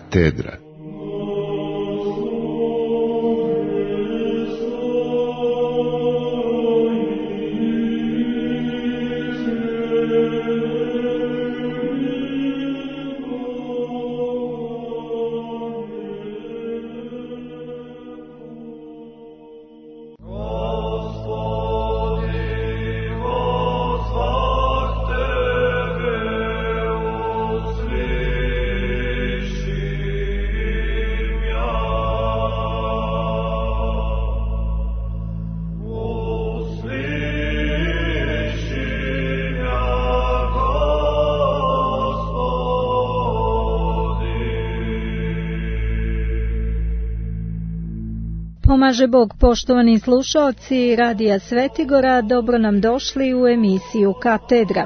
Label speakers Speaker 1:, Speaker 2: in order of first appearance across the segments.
Speaker 1: Katedra.
Speaker 2: Pomaže Bog, poštovani slušaoci Radija Svetigora, dobro nam došli u emisiju Katedra.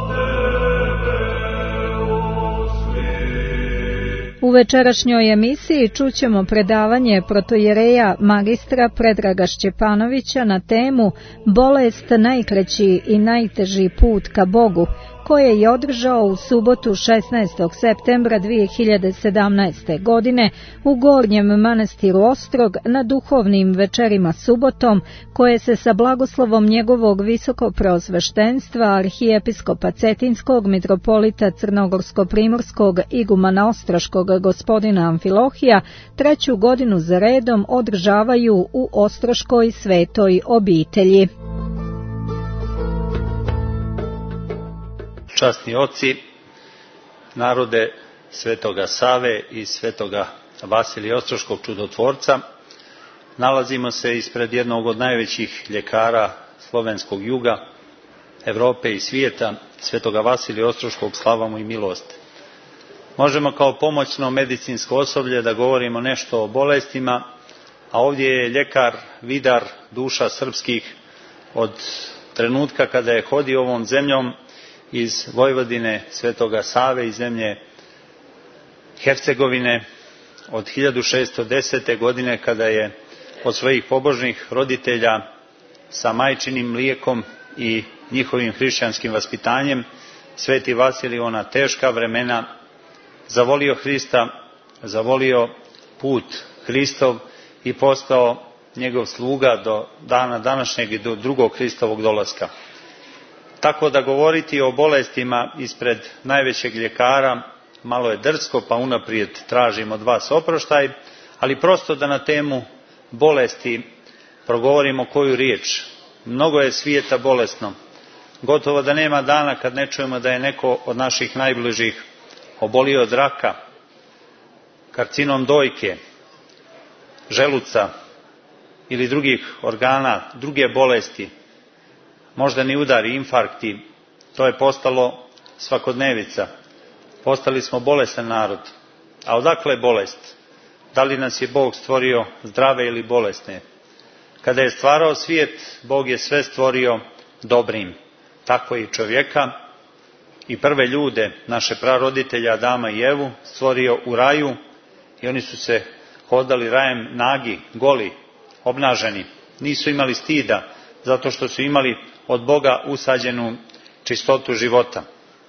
Speaker 2: U večerašnjoj emisiji čućemo predavanje protojereja magistra Predraga Šćepanovića na temu Bolest najkraći i najteži put ka Bogu, koje je održao u subotu 16. septembra 2017. godine u Gornjem manastiru Ostrog na duhovnim večerima subotom, koje se sa blagoslovom njegovog visokopreosveštenstva arhijepiskopa Cetinskog, mitropolita Crnogorsko-primorskog igumana Ostroškog gospodina Amfilohija treću godinu za redom održavaju u Ostroškoj svetoj obitelji.
Speaker 3: Časni oci, narode Svetoga Save i Svetoga Vasilija Ostroškog čudotvorca, nalazimo se ispred jednog od najvećih ljekara slovenskog juga, Evrope i svijeta, Svetoga Vasilija Ostroškog, slava mu i milost. Možemo kao pomoćno medicinsko osoblje da govorimo nešto o bolestima, a ovdje je ljekar, vidar duša srpskih od trenutka kada je hodio ovom zemljom iz Vojvodine, Svetoga Save i zemlje Hercegovine od 1610. godine kada je od svojih pobožnih roditelja sa majčinim mlijekom i njihovim hrišćanskim vaspitanjem Sveti Vasilij ona teška vremena zavolio Hrista, zavolio put Hristov i postao njegov sluga do dana današnjeg i do drugog Hristovog dolaska. Tako da govoriti o bolestima ispred najvećeg ljekara malo je drsko, pa unaprijed tražim od vas oproštaj, ali prosto da na temu bolesti progovorimo koju riječ. Mnogo je svijeta bolesno. Gotovo da nema dana kad ne čujemo da je neko od naših najbližih obolio od raka, karcinom dojke, želuca ili drugih organa, druge bolesti, moždani udari, infarkti. To je postalo svakodnevica. Postali smo bolestan narod. A odakle je bolest? Da li nas je Bog stvorio zdrave ili bolesne? Kada je stvarao svijet, Bog je sve stvorio dobrim. Tako i čovjeka i prve ljude, naše praroditelja Adama i Evu, stvorio u raju i oni su se hodali rajem nagi, goli, obnaženi. Nisu imali stida zato što su imali od Boga usađenu čistotu života.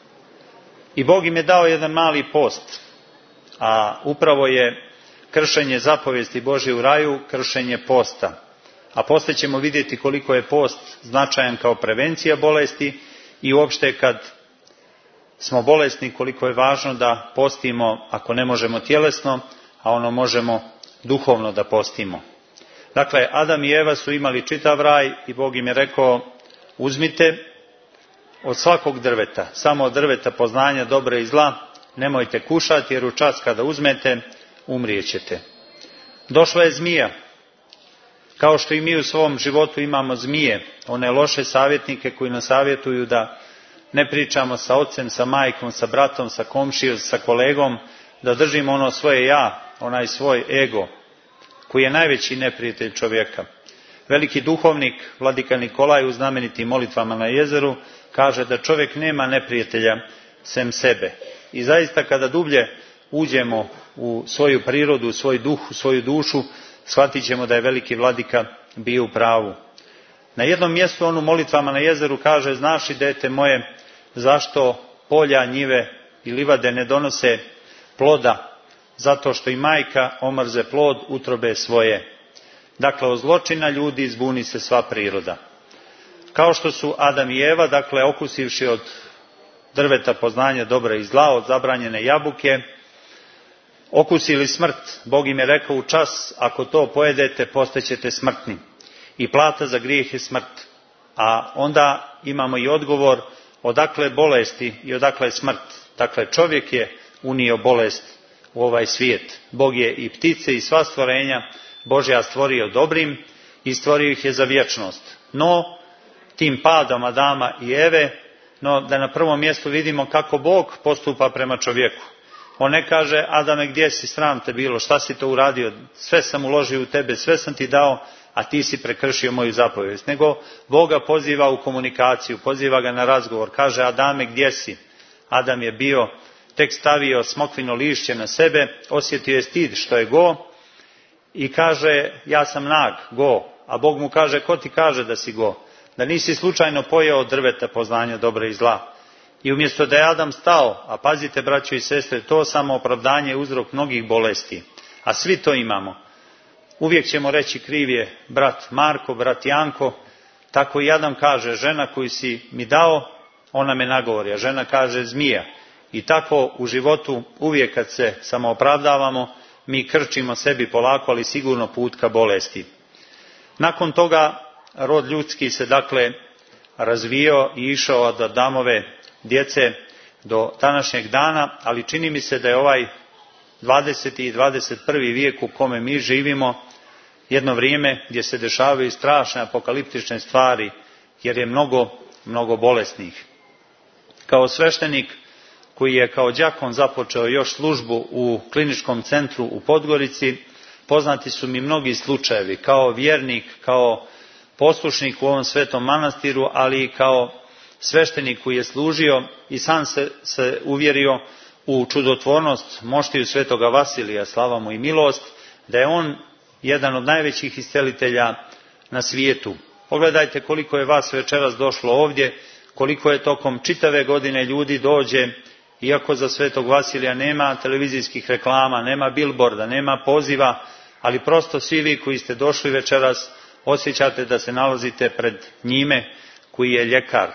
Speaker 3: I Bog im je dao jedan mali post, a upravo je kršenje zapovijesti Božje u raju, kršenje posta. A poslije ćemo vidjeti koliko je post značajan kao prevencija bolesti i uopšte kad smo bolesni koliko je važno da postimo, ako ne možemo tjelesno, a ono možemo duhovno da postimo. Dakle, Adam i Eva su imali čitav raj i Bog im je rekao: uzmite od svakog drveta, samo od drveta poznanja dobra i zla, nemojte kušati jer u čas kada uzmete umrijećete. Došla je zmija. Kao što i mi u svom životu imamo zmije, one loše savjetnike koji nas savjetuju da ne pričamo sa ocem, sa majkom, sa bratom, sa komšijom, sa kolegom, da držimo ono svoje ja, onaj svoj ego, koji je najveći neprijatelj čovjeka. Veliki duhovnik, vladika Nikolaj, u znamenitim molitvama na jezeru, kaže da čovjek nema neprijatelja sem sebe. I zaista kada dublje uđemo u svoju prirodu, u svoj duh, u svoju dušu, shvatit ćemo da je veliki vladika bio u pravu. Na jednom mjestu on u molitvama na jezeru kaže: znaš li, dete moje, zašto polja, njive i livade ne donose ploda zato što i majka omrze plod utrobe svoje. Dakle, od zločina ljudi zbuni se sva priroda. Kao što su Adam i Eva, dakle, okusivši od drveta poznanja dobra i zla, od zabranjene jabuke, okusili smrt. Bog im je rekao u čas, ako to pojedete, postaćete smrtni. I plata za grijeh je smrt. A onda imamo i odgovor odakle bolesti i odakle smrt. Dakle, čovjek je unio bolest u ovaj svijet. Bog je i ptice i sva stvorenja Božja stvorio dobrim i stvorio ih je za vječnost. No, tim padom Adama i Eve, no da na prvom mjestu vidimo kako Bog postupa prema čovjeku. On ne kaže, Adame, gdje si, sram te bilo, šta si to uradio, sve sam uložio u tebe, sve sam ti dao, a ti si prekršio moju zapovijest. Nego Boga poziva u komunikaciju, poziva ga na razgovor, kaže, Adame, gdje si? Adam je bio, tek stavio smokvino lišće na sebe, osjetio je stid što je go i kaže, ja sam nag, go. A Bog mu kaže, ko ti kaže da si go? Da nisi slučajno pojeo od drveta poznanja dobra i zla. I umjesto da je Adam stao, a pazite, braćo i sestre, to samo opravdanje je uzrok mnogih bolesti, a svi to imamo. Uvijek ćemo reći kriv je brat Marko, brat Janko, tako i Adam kaže, žena koju si mi dao, ona me nagovori, a žena kaže zmija. I tako u životu uvijek kad se samoopravdavamo, mi krčimo sebi polako, ali sigurno put ka bolesti. Nakon toga rod ljudski se dakle razvio i išao od Adamove djece do današnjeg dana, ali čini mi se da je ovaj 20. i 21. vijek u kome mi živimo jedno vrijeme gdje se dešavaju strašne apokaliptične stvari, jer je mnogo bolesnih. Kao sveštenik koji je kao đakon započeo još službu u kliničkom centru u Podgorici, poznati su mi mnogi slučajevi, kao vjernik, kao poslušnik u ovom svetom manastiru, ali i kao sveštenik koji je služio i sam se uvjerio u čudotvornost moštiju svetoga Vasilija, slava mu i milost, da je on jedan od najvećih iscelitelja na svijetu. Pogledajte koliko je vas večeras došlo ovdje, koliko je tokom čitave godine ljudi dođe, iako za svetog Vasilija nema televizijskih reklama, nema billboarda, nema poziva, ali prosto svi vi koji ste došli večeras osjećate da se nalazite pred njime koji je ljekar.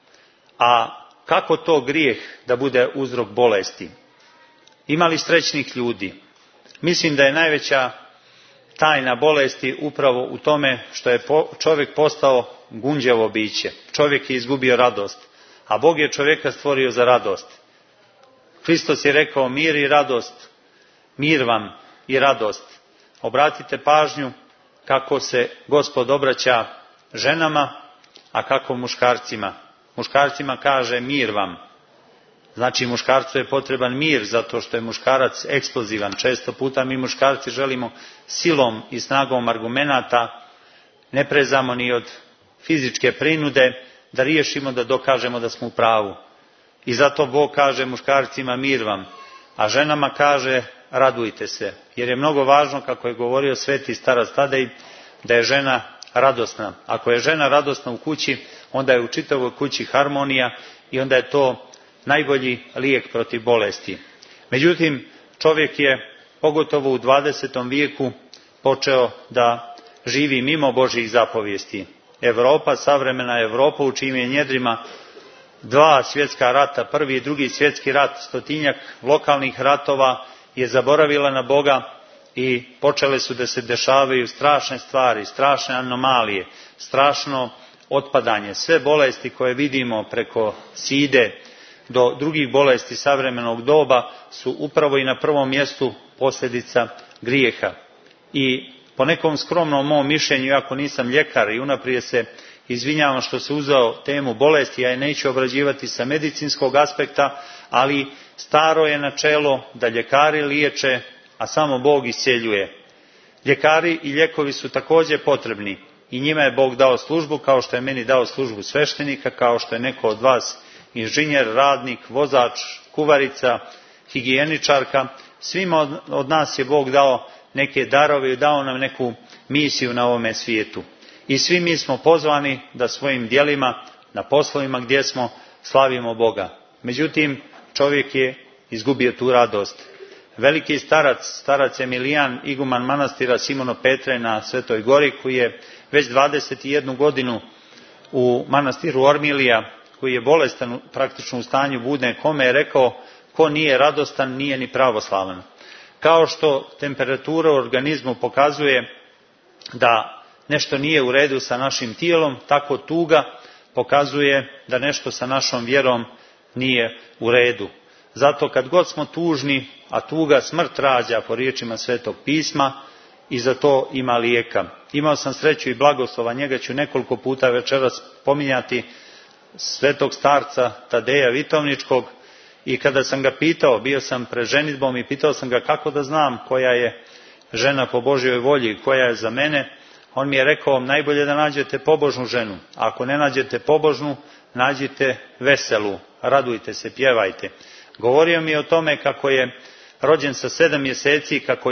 Speaker 3: A kako to grijeh da bude uzrok bolesti? Ima li srećnih ljudi? Mislim da je najveća tajna bolesti upravo u tome što je čovjek postao gunđevo biće. Čovjek je izgubio radost, a Bog je čovjeka stvorio za radost. Hristos je rekao mir i radost, mir vam i radost. Obratite pažnju kako se Gospod obraća ženama, a kako muškarcima. Muškarcima kaže mir vam. Znači muškarcu je potreban mir zato što je muškarac eksplozivan. Često puta mi muškarci želimo silom i snagom argumenata, ne prezamo ni od fizičke prinude da riješimo, da dokažemo da smo u pravu. I zato Bog kaže muškarcima mir vam, a ženama kaže radujte se. Jer je mnogo važno, kako je govorio sveti starac Tadej, da je žena radosna. Ako je žena radosna u kući, onda je u čitavoj kući harmonija i onda je to najbolji lijek protiv bolesti. Međutim, čovjek je, pogotovo u 20. vijeku, počeo da živi mimo Božjih zapovijesti. Europa, savremena Europa, u čijim je njedrima 2 svjetska rata, prvi i drugi svjetski rat, 100-tinjak lokalnih ratova, je zaboravila na Boga i počele su da se dešavaju strašne stvari, strašne anomalije, strašno otpadanje. Sve bolesti koje vidimo preko side do drugih bolesti savremenog doba su upravo i na prvom mjestu posljedica grijeha. I po nekom skromnom mom mišljenju, iako nisam ljekar i unaprijed se izvinjavam što se uzeo temu bolesti, ja je neću obrađivati sa medicinskog aspekta, ali staro je načelo da ljekari liječe, a samo Bog iscijeljuje. Ljekari i lijekovi su također potrebni i njima je Bog dao službu, kao što je meni dao službu sveštenika, kao što je neko od vas inženjer, radnik, vozač, kuvarica, higijeničarka. Svima od nas je Bog dao neke darove i dao nam neku misiju na ovome svijetu. I svi mi smo pozvani da svojim djelima, na poslovima gdje smo, slavimo Boga. Međutim, čovjek je izgubio tu radost. veliki starac Emilijan, iguman manastira Simono Petre na Svetoj Gori, koji je već 21 godinu u manastiru Ormilija, koji je bolestan praktično u stanju budne kome, je rekao: ko nije radostan, nije ni pravoslavan. Kao što temperatura u organizmu pokazuje da nešto nije u redu sa našim tijelom, tako tuga pokazuje da nešto sa našom vjerom nije u redu. Zato kad god smo tužni, a tuga smrt rađa po riječima Svetog pisma, i za to ima lijeka. Imao sam sreću i blagoslova, njega ću nekoliko puta večeras spominjati, svetog starca Tadeja Vitovničkog, i kada sam ga pitao, bio sam pred ženidbom i pitao sam ga kako da znam koja je žena po Božjoj volji, koja je za mene, on mi je rekao: najbolje da nađete pobožnu ženu, a ako ne nađete pobožnu, nađite veselu, radujte se, pjevajte. Govorio mi je o tome kako je rođen sa 7 mjeseci, kako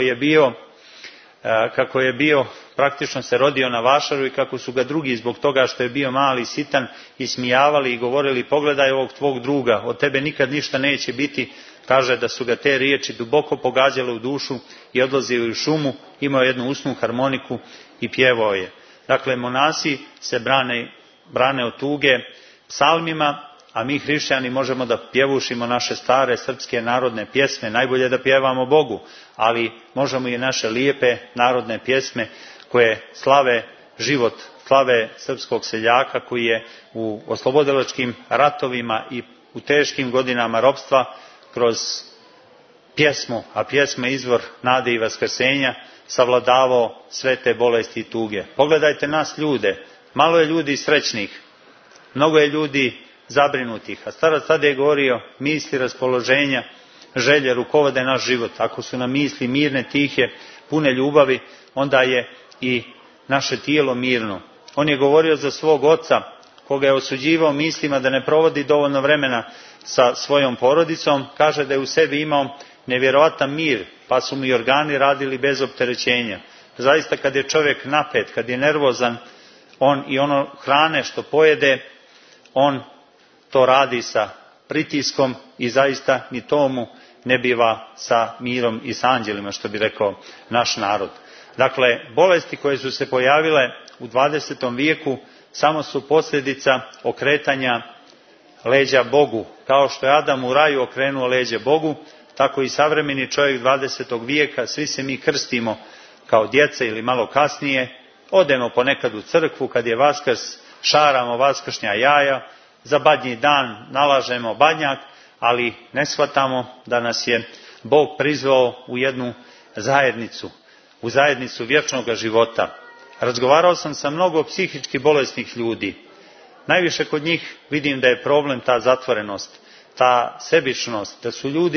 Speaker 3: je bio praktično se rodio na vašaru i kako su ga drugi zbog toga što je bio mali i sitan ismijavali i govorili: pogledaj ovog tvog druga, od tebe nikad ništa neće biti. Kaže da su ga te riječi duboko pogađale u dušu i odlazio u šumu, imao jednu usnu harmoniku i pjevao je. Dakle, monasi se brane od tuge psalmima, a mi hrišćani možemo da pjevušimo naše stare srpske narodne pjesme, najbolje da pjevamo Bogu, ali možemo i naše lijepe narodne pjesme koje slave život, slave srpskog seljaka koji je u oslobodilačkim ratovima i u teškim godinama ropstva kroz pjesmu, a pjesma je izvor nade i vaskrsenja, savladavao sve te bolesti i tuge. Pogledajte nas ljude, malo je ljudi srećnih, mnogo je ljudi zabrinutih, a starac tada je govorio: misli, raspoloženja, želje rukovode naš život. Ako su nam misli mirne, tihe, pune ljubavi, onda je i naše tijelo mirno. On je govorio za svog oca, koga je osuđivao mislima da ne provodi dovoljno vremena sa svojom porodicom. Kaže da je u sebi imao nevjerovatan mir, pa su mu i organi radili bez opterećenja. Zaista kad je čovjek napet, kad je nervozan, on i ono hrane što pojede, on to radi sa pritiskom i zaista ni tomu ne biva sa mirom i sa anđelima, što bi rekao naš narod. Dakle, bolesti koje su se pojavile u 20. vijeku samo su posljedica okretanja leđa Bogu. Kao što je Adam u raju okrenuo leđe Bogu, tako i savremeni čovjek 20. vijeka, svi se mi krstimo kao djeca ili malo kasnije, odemo ponekad u crkvu, kad je Vaskrs, šaramo vaskršnja jaja, za badnji dan nalažemo badnjak, ali ne shvatamo da nas je Bog prizvao u jednu zajednicu, u zajednicu vječnog života. Razgovarao sam sa mnogo psihički bolesnih ljudi. Najviše kod njih vidim da je problem ta zatvorenost, ta sebičnost, da su ljudi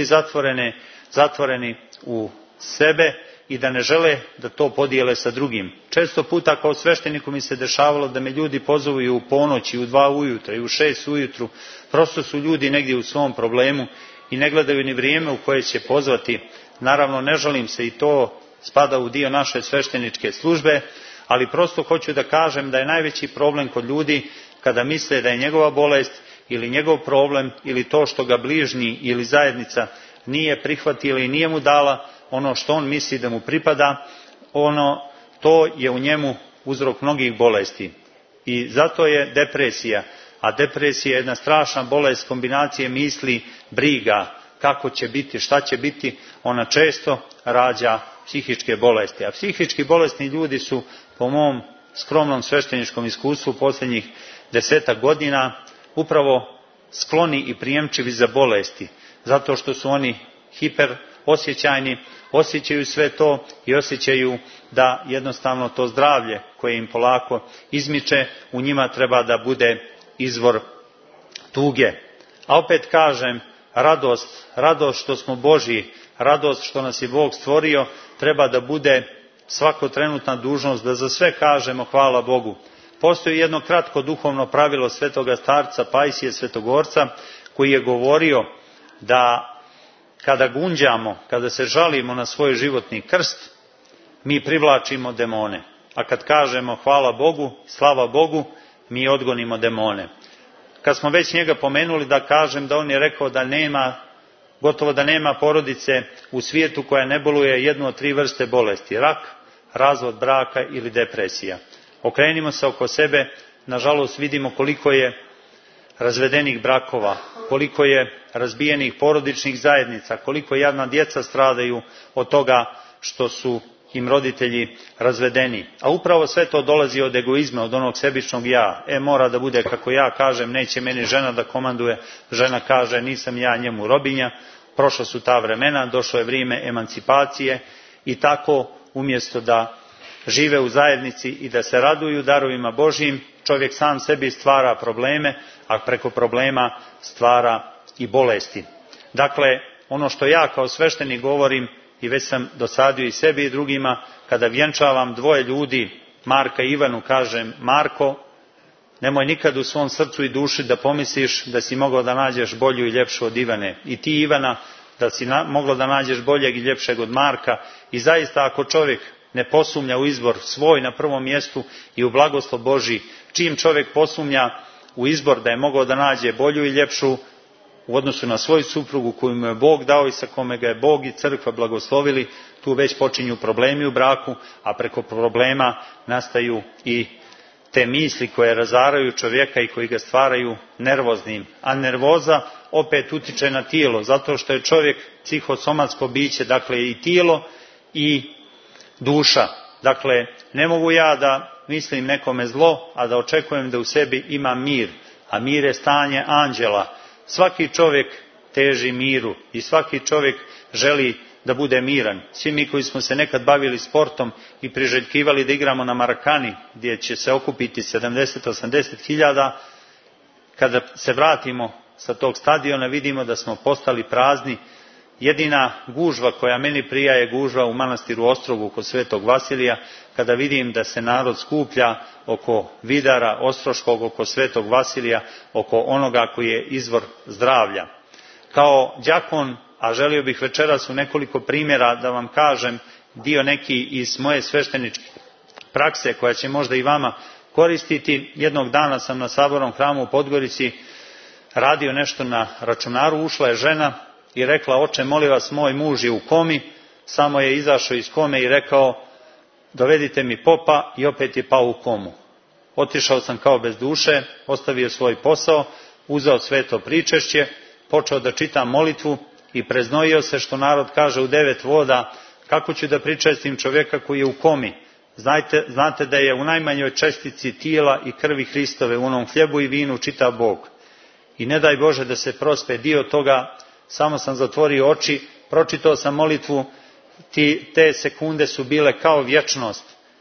Speaker 3: zatvoreni u sebe i da ne žele da to podijele sa drugim. Često puta kao svešteniku mi se dešavalo da me ljudi pozovu i u ponoć, i u 2 ujutro, i u 6 ujutru. Prosto su ljudi negdje u svom problemu i ne gledaju ni vrijeme u koje će pozvati. Naravno, ne žalim se, i to spada u dio naše svešteničke službe, ali prosto hoću da kažem da je najveći problem kod ljudi kada misle da je njegova bolest ili njegov problem ili to što ga bližnji ili zajednica nije prihvatila i nije mu dala ono što on misli da mu pripada, to je u njemu uzrok mnogih bolesti. I zato je depresija, a depresija je jedna strašna bolest kombinacije misli, briga, kako će biti, šta će biti, ona često rađa psihičke bolesti. A psihički bolesni ljudi su, po mom skromnom svešteničkom iskustvu posljednjih 10 godina, upravo skloni i prijemčivi za bolesti, zato što su oni hiperosjećajni, osjećaju sve to i osjećaju da jednostavno to zdravlje koje im polako izmiče, u njima treba da bude izvor tuge. A opet kažem, radost što smo Božji, radost što nas je Bog stvorio, treba da bude svako trenutna dužnost da za sve kažemo hvala Bogu. Postoji jedno kratko duhovno pravilo svetoga starca Pajsije Svetogorca, koji je govorio da kada gunđamo, kada se žalimo na svoj životni krst, mi privlačimo demone. A kad kažemo hvala Bogu, slava Bogu, mi odgonimo demone. Kad smo već njega pomenuli, da kažem da on je rekao da nema Gotovo da nema porodice u svijetu koja ne boluje jednu od 3 vrste bolesti: rak, razvod braka ili depresija. Okrenimo se oko sebe, nažalost vidimo koliko je razvedenih brakova, koliko je razbijenih porodičnih zajednica, koliko jadna djeca stradaju od toga što su im roditelji razvedeni. A upravo sve to dolazi od egoizma, od onog sebičnog ja. Mora da bude kako ja kažem, neće meni žena da komanduje. Žena kaže, nisam ja njemu robinja. Prošla su ta vremena, došlo je vrijeme emancipacije i tako umjesto da žive u zajednici i da se raduju darovima Božjim, čovjek sam sebi stvara probleme, a preko problema stvara i bolesti. Dakle, ono što ja kao sveštenik govorim, i već sam dosadio i sebi i drugima, kada vjenčavam 2 ljudi, Marka i Ivanu, kažem: Marko, nemoj nikad u svom srcu i duši da pomisliš da si mogao da nađeš bolju i ljepšu od Ivane. I ti, Ivana, da si moglo da nađeš boljeg i ljepšeg od Marka. I zaista, ako čovjek ne posumnja u izbor svoj na prvom mjestu i u blagoslov Božji, čim čovjek posumnja u izbor da je mogao da nađe bolju i ljepšu u odnosu na svoju suprugu koju mu je Bog dao i sa kome ga je Bog i crkva blagoslovili, tu već počinju problemi u braku, a preko problema nastaju i te misli koje razaraju čovjeka i koji ga stvaraju nervoznim. A nervoza opet utiče na tijelo, zato što je čovjek psihosomatsko biće, dakle i tijelo i duša. Dakle, ne mogu ja da mislim nekome zlo, a da očekujem da u sebi ima mir, a mir je stanje anđela. Svaki čovjek teži miru i svaki čovjek želi da bude miran. Svi mi koji smo se nekad bavili sportom i priželjkivali da igramo na Marakani, gdje će se okupiti 70-80 hiljada, kada se vratimo sa tog stadiona vidimo da smo postali prazni. Jedina gužva koja meni prija je gužva u manastiru Ostrogu kod Svetog Vasilija, kada vidim da se narod skuplja oko Vidara Ostroškog, oko Svetog Vasilija, oko onoga koji je izvor zdravlja. Kao đakon, a želio bih večeras u nekoliko primjera da vam kažem dio neki iz moje svešteničke prakse koja će možda i vama koristiti. Jednog dana sam na Sabornom hramu u Podgorici radio nešto na računaru, ušla je žena i rekla: oče, molim vas, moj muž je u komi. Samo je izašao iz kome i rekao: dovedite mi popa, i opet je pao u komu. Otišao sam kao bez duše, ostavio svoj posao, uzeo sveto pričešće, počeo da čitam molitvu i preznojio se, što narod kaže, u 9 voda, kako ću da pričestim čovjeka koji je u komi. Znate da je u najmanjoj čestici tijela i krvi Hristove, u onom hljebu i vinu, čita Bog. I ne daj Bože da se prospe dio toga. Samo sam zatvorio oči, pročitao sam molitvu, te sekunde su bile kao vječnost.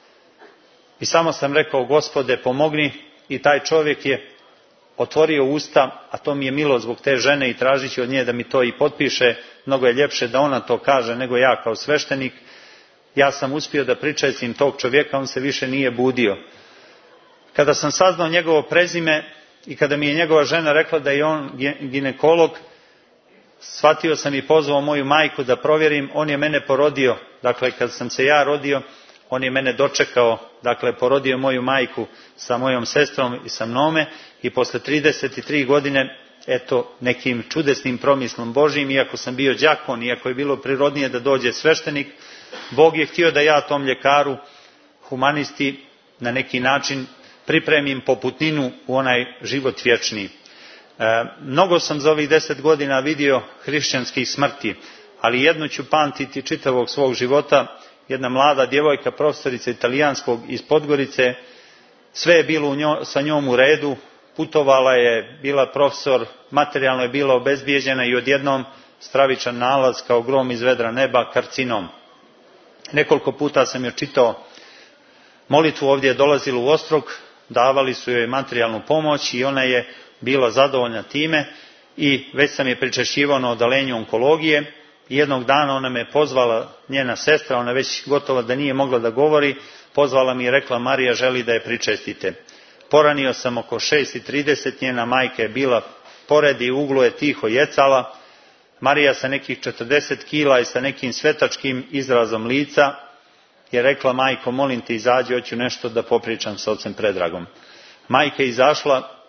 Speaker 3: I samo sam rekao: Gospode, pomogni. I taj čovjek je otvorio usta, a to mi je milo zbog te žene i tražit ću od nje da mi to i potpiše. Mnogo je ljepše da ona to kaže nego ja kao sveštenik. Ja sam uspio da pričestim tog čovjeka, on se više nije budio. Kada sam saznao njegovo prezime i kada mi je njegova žena rekla da je on ginekolog, shvatio sam i pozvao moju majku da provjerim. On je mene porodio, dakle kad sam se ja rodio, on je mene dočekao, dakle porodio moju majku sa mojom sestrom i sa mnome, i posle 33 godine, eto, nekim čudesnim promislom Božjim, iako sam bio đakon, iako je bilo prirodnije da dođe sveštenik, Bog je htio da ja tom ljekaru, humanisti, na neki način pripremim poputninu u onaj život vječni. Mnogo sam za ovih 10 godina vidio hrišćanskih smrti, ali jednu ću pamtiti čitavog svog života. Jedna mlada djevojka, profesorica italijanskog iz Podgorice, sve je bilo sa njom u redu, putovala je, bila profesor, materijalno je bila obezbijeđena, i odjednom stravičan nalaz kao grom iz vedra neba, karcinom. Nekoliko puta sam joj čitao molitvu, ovdje je dolazila u Ostrog, davali su joj materijalnu pomoć i ona je bila zadovoljna time, i već sam je pričešćivao na odalenju onkologije. Jednog dana ona me pozvala, njena sestra, ona već gotova da nije mogla da govori, pozvala mi i rekla: Marija želi da je pričestite. Poranio sam oko 6:30, njena majka je bila pored i u uglu je tiho jecala. Marija sa nekih 40 kila i sa nekim svetačkim izrazom lica je rekla: majko, molim te, izađi, hoću nešto da popričam s ocem Predragom. Majka je izašla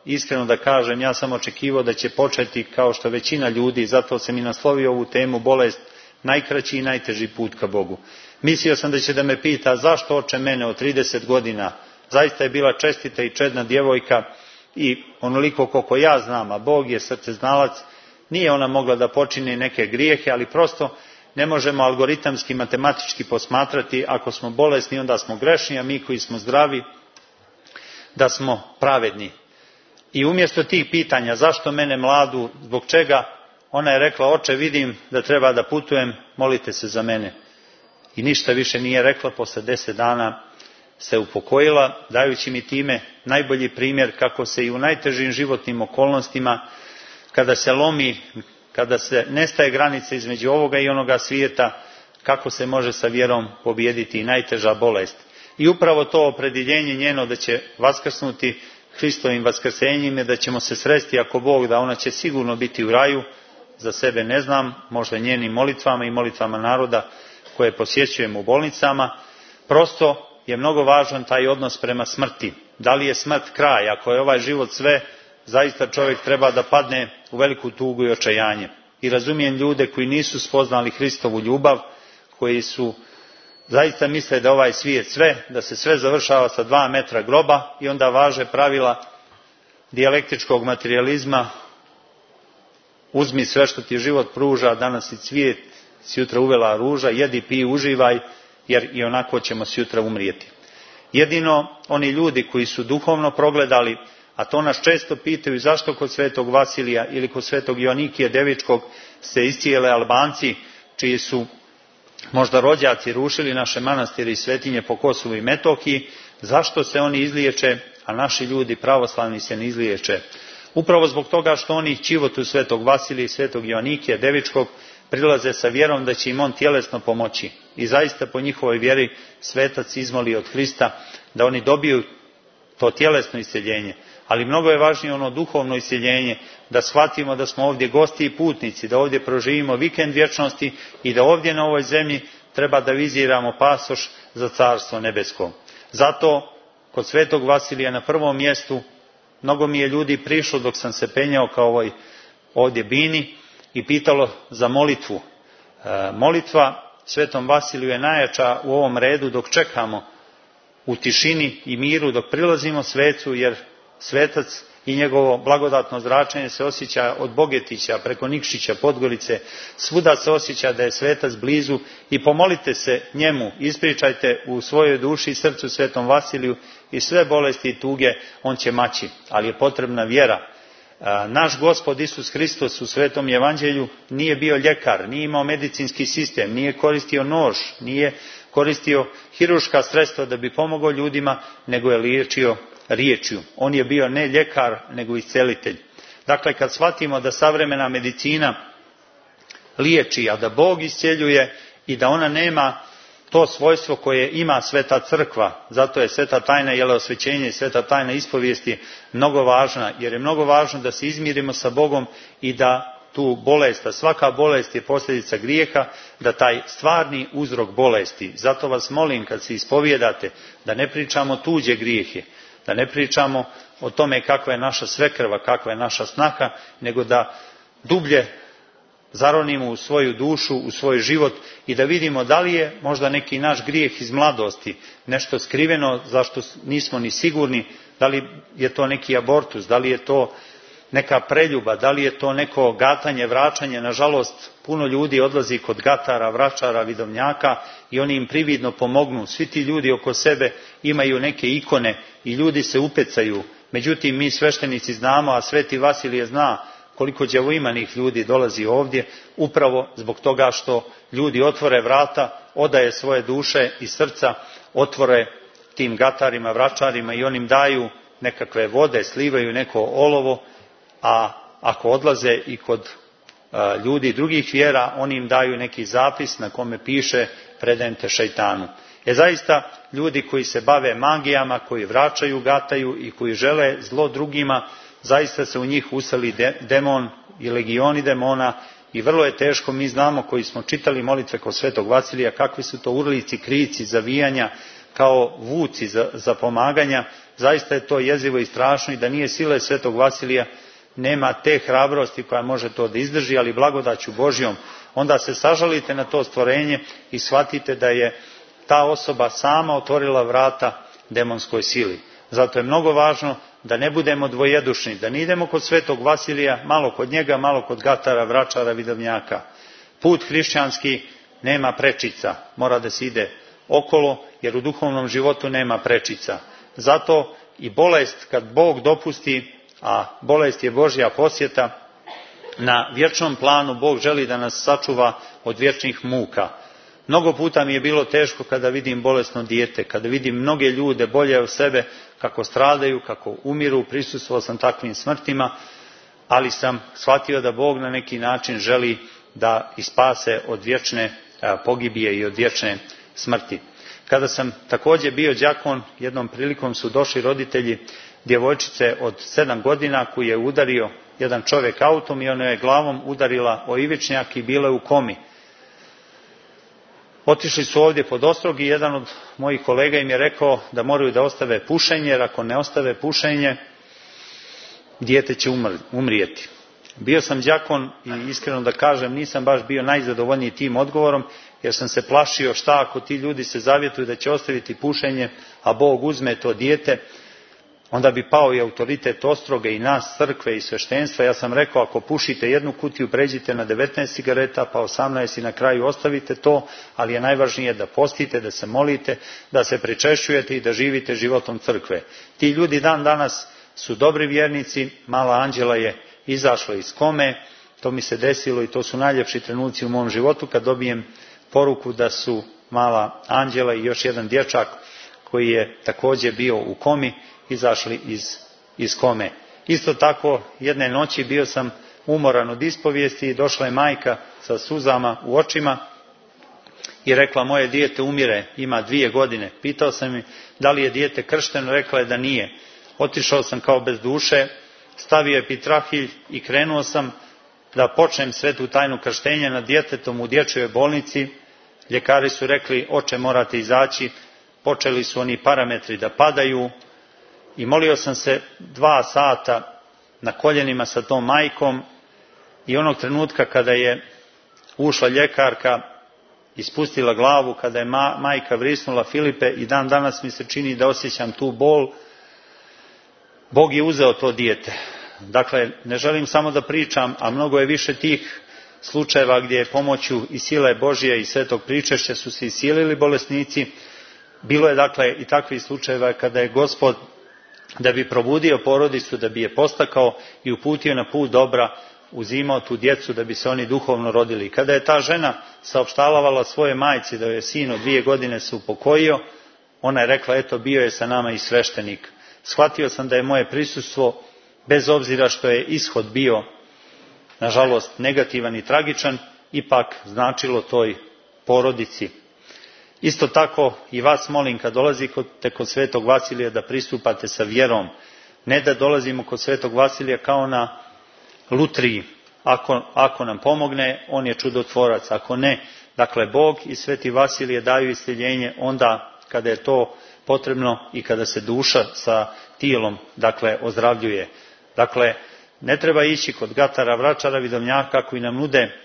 Speaker 3: iskreno da kažem, ja sam očekivao da će početi kao što većina ljudi, zato sam i naslovio ovu temu, bolest, najkraći i najteži put ka Bogu. Mislio sam da će da me pita zašto oče mene od 30 godina, zaista je bila čestita i čedna djevojka i onoliko koliko ja znam, a Bog je srceznalac, nije ona mogla da počini neke grijehe, ali prosto ne možemo algoritamski, matematički posmatrati, ako smo bolesni onda smo grešni, a mi koji smo zdravi da smo pravedni. I umjesto tih pitanja, zašto mene mladu, zbog čega, ona je rekla, oče vidim da treba da putujem, molite se za mene. I ništa više nije rekla, posle 10 dana se upokojila, dajući mi time najbolji primjer kako se i u najtežim životnim okolnostima, kada se lomi, kada se nestaje granica između ovoga i onoga svijeta, kako se može sa vjerom pobijediti i najteža bolest. I upravo to opredjeljenje njeno da će vaskrsnuti Hristovim vaskrsenjem, da ćemo se sresti ako Bog da, ona će sigurno biti u raju, za sebe ne znam, možda njenim molitvama i molitvama naroda koje posjećujemo u bolnicama. Prosto je mnogo važan taj odnos prema smrti. Da li je smrt kraj? Ako je ovaj život sve, zaista čovjek treba da padne u veliku tugu i očajanje. I razumijem ljude koji nisu spoznali Hristovu ljubav, koji su zaista misle da ovaj svijet sve, da se sve završava sa 2 metra groba i onda važe pravila dijalektičkog materijalizma. Uzmi sve što ti život pruža, danas i cvijet, sutra uvela ruža, jedi, pij, uživaj, jer i onako ćemo sutra umrijeti. Jedino oni ljudi koji su duhovno progledali, a to nas često pitaju zašto kod svetog Vasilija ili kod svetog Joanikija Devičkog se iscijele Albanci, čiji su možda rođaci rušili naše manastire i svetinje po Kosovu i Metohiji, zašto se oni izliječe, a naši ljudi pravoslavni se ne izliječe? Upravo zbog toga što oni ćivotu svetog Vasilija i svetog Joanikija Devičkog prilaze sa vjerom da će im on tjelesno pomoći. I zaista po njihovoj vjeri svetac izmoli od Hrista da oni dobiju to tjelesno isceljenje. Ali mnogo je važnije ono duhovno isceljenje, da shvatimo da smo ovdje gosti i putnici, da ovdje proživimo vikend vječnosti i da ovdje na ovoj zemlji treba da viziramo pasoš za carstvo nebesko. Zato kod svetog Vasilija na prvom mjestu mnogo mi je ljudi prišlo dok sam se penjao kao ovoj ovdje bini i pitalo za molitvu. Molitva svetom Vasiliju je najjača u ovom redu dok čekamo u tišini i miru, dok prilazimo svecu, jer svetac i njegovo blagodatno zračenje se osjeća od Bogetića preko Nikšića, Podgorice, svuda se osjeća da je svetac blizu i pomolite se njemu, ispričajte u svojoj duši i srcu svetom Vasiliju i sve bolesti i tuge on će maći, ali je potrebna vjera. Naš Gospod Isus Hristos u Svetom Evanđelju nije bio ljekar, nije imao medicinski sistem, nije koristio nož, nije koristio hirurška sredstva da bi pomogao ljudima, nego je liječio riječju. On je bio ne ljekar, nego iscelitelj. Dakle, kad shvatimo da savremena medicina liječi, a da Bog isceljuje i da ona nema to svojstvo koje ima sveta crkva, zato je sveta tajna jeleosvećenja i sveta tajna ispovijesti mnogo važna, jer je mnogo važno da se izmirimo sa Bogom i da tu bolest, a svaka bolest je posljedica grijeha, da taj stvarni uzrok bolesti. Zato vas molim kad se ispovijedate da ne pričamo tuđe grijehe, da ne pričamo o tome kakva je naša svekrva, kakva je naša snaha, nego da dublje zaronimo u svoju dušu, u svoj život i da vidimo da li je možda neki naš grijeh iz mladosti, nešto skriveno zašto nismo ni sigurni, da li je to neki abortus, da li je to neka preljuba, da li je to neko gatanje, vraćanje. Nažalost, puno ljudi odlazi kod gatara, vračara, vidovnjaka i oni im prividno pomognu. Svi ti ljudi oko sebe imaju neke ikone i ljudi se upecaju. Međutim, mi sveštenici znamo, a sveti Vasilije zna koliko đavoimanih ljudi dolazi ovdje, upravo zbog toga što ljudi otvore vrata, odaje svoje duše i srca, otvore tim gatarima, vračarima i onim daju nekakve vode, slivaju neko olovo, a ako odlaze i kod ljudi drugih vjera, oni im daju neki zapis na kome piše predajem te šejtanu. Zaista, ljudi koji se bave magijama, koji vraćaju, gataju i koji žele zlo drugima, zaista se u njih useli demon i legioni demona i vrlo je teško. Mi znamo koji smo čitali molitve kod svetog Vasilija kakvi su to urlici, krici, zavijanja, kao vuci za pomaganja. Zaista je to jezivo i strašno i da nije sile svetog Vasilija nema te hrabrosti koja može to da izdrži, ali blagodaću Božjom onda se sažalite na to stvorenje i shvatite da je ta osoba sama otvorila vrata demonskoj sili. Zato je mnogo važno da ne budemo dvojedušni, da ne idemo kod svetog Vasilija, malo kod njega, malo kod Gatara, Vračara, Vidovnjaka. Put hrišćanski nema prečica, mora da se ide okolo, jer u duhovnom životu nema prečica. Zato i bolest, kad Bog dopusti, a bolest je Božja posjeta, na vječnom planu Bog želi da nas sačuva od vječnih muka. Mnogo puta mi je bilo teško kada vidim bolesno dijete, kada vidim mnoge ljude bolje od sebe, kako stradaju, kako umiru, prisustvovao sam takvim smrtima, ali sam shvatio da Bog na neki način želi da ispase od vječne pogibije i od vječne smrti. Kada sam također bio đakon, jednom prilikom su došli roditelji djevojčice od 7 godina koju je udario jedan čovjek autom i ona je glavom udarila o ivičnjak i bila je u komi. Otišli su ovdje pod Ostrog i jedan od mojih kolega im je rekao da moraju da ostave pušenje, jer ako ne ostave pušenje, dijete će umrijeti. Bio sam đakon i iskreno da kažem nisam baš bio najzadovoljniji tim odgovorom, jer sam se plašio šta ako ti ljudi se zavjetuju da će ostaviti pušenje, a Bog uzme to dijete, onda bi pao i autoritet Ostroga i nas, crkve i sveštenstva. Ja sam rekao, ako pušite jednu kutiju, pređite na 19 cigareta, pa 18 i na kraju ostavite to, ali je najvažnije da postite, da se molite, da se pričešćujete i da živite životom crkve. Ti ljudi dan danas su dobri vjernici, mala Anđela je izašla iz kome, to mi se desilo i to su najljepši trenuci u mom životu kad dobijem poruku da su mala Anđela i još jedan dječak koji je također bio u komi, izašli iz kome. Isto tako, jedne noći bio sam umoran od ispovijesti i došla je majka sa suzama u očima i rekla, moje dijete umire, ima 2 godine. Pitao sam mi da li je dijete kršteno, rekla je da nije. Otišao sam kao bez duše, stavio epitrahilj i krenuo sam da počnem svetu tajnu krštenja nad djetetom u dječjoj bolnici. Ljekari su rekli, oče morate izaći, počeli su oni parametri da padaju i molio sam se 2 sata na koljenima sa tom majkom i onog trenutka kada je ušla ljekarka, ispustila glavu, kada je majka vrisnula, Filipe, i dan danas mi se čini da osjećam tu bol, Bog je uzeo to dijete. Dakle, ne želim samo da pričam, a mnogo je više tih slučajeva gdje je pomoću i sile Božje i svetog pričešća su se iscijelili bolesnici. Bilo je dakle i takvih slučajeva kada je Gospod, da bi probudio porodicu, da bi je postakao i uputio na put dobra, uzimao tu djecu da bi se oni duhovno rodili. Kada je ta žena saopštavala svoje majci da je sin od 2 godine se upokojio, ona je rekla, eto, bio je sa nama i sveštenik. Shvatio sam da je moje prisustvo, bez obzira što je ishod bio, nažalost, negativan i tragičan, ipak značilo toj porodici. Isto tako i vas molim, kad dolazite kod svetog Vasilija, da pristupate sa vjerom. Ne da dolazimo kod svetog Vasilija kao na lutriji. Ako nam pomogne, on je čudotvorac. Ako ne, dakle, Bog i sveti Vasilije daju isceljenje onda kada je to potrebno i kada se duša sa tijelom, dakle, ozdravljuje. Dakle, ne treba ići kod Gatara, Vračara, Vidovnjaka koji nam nude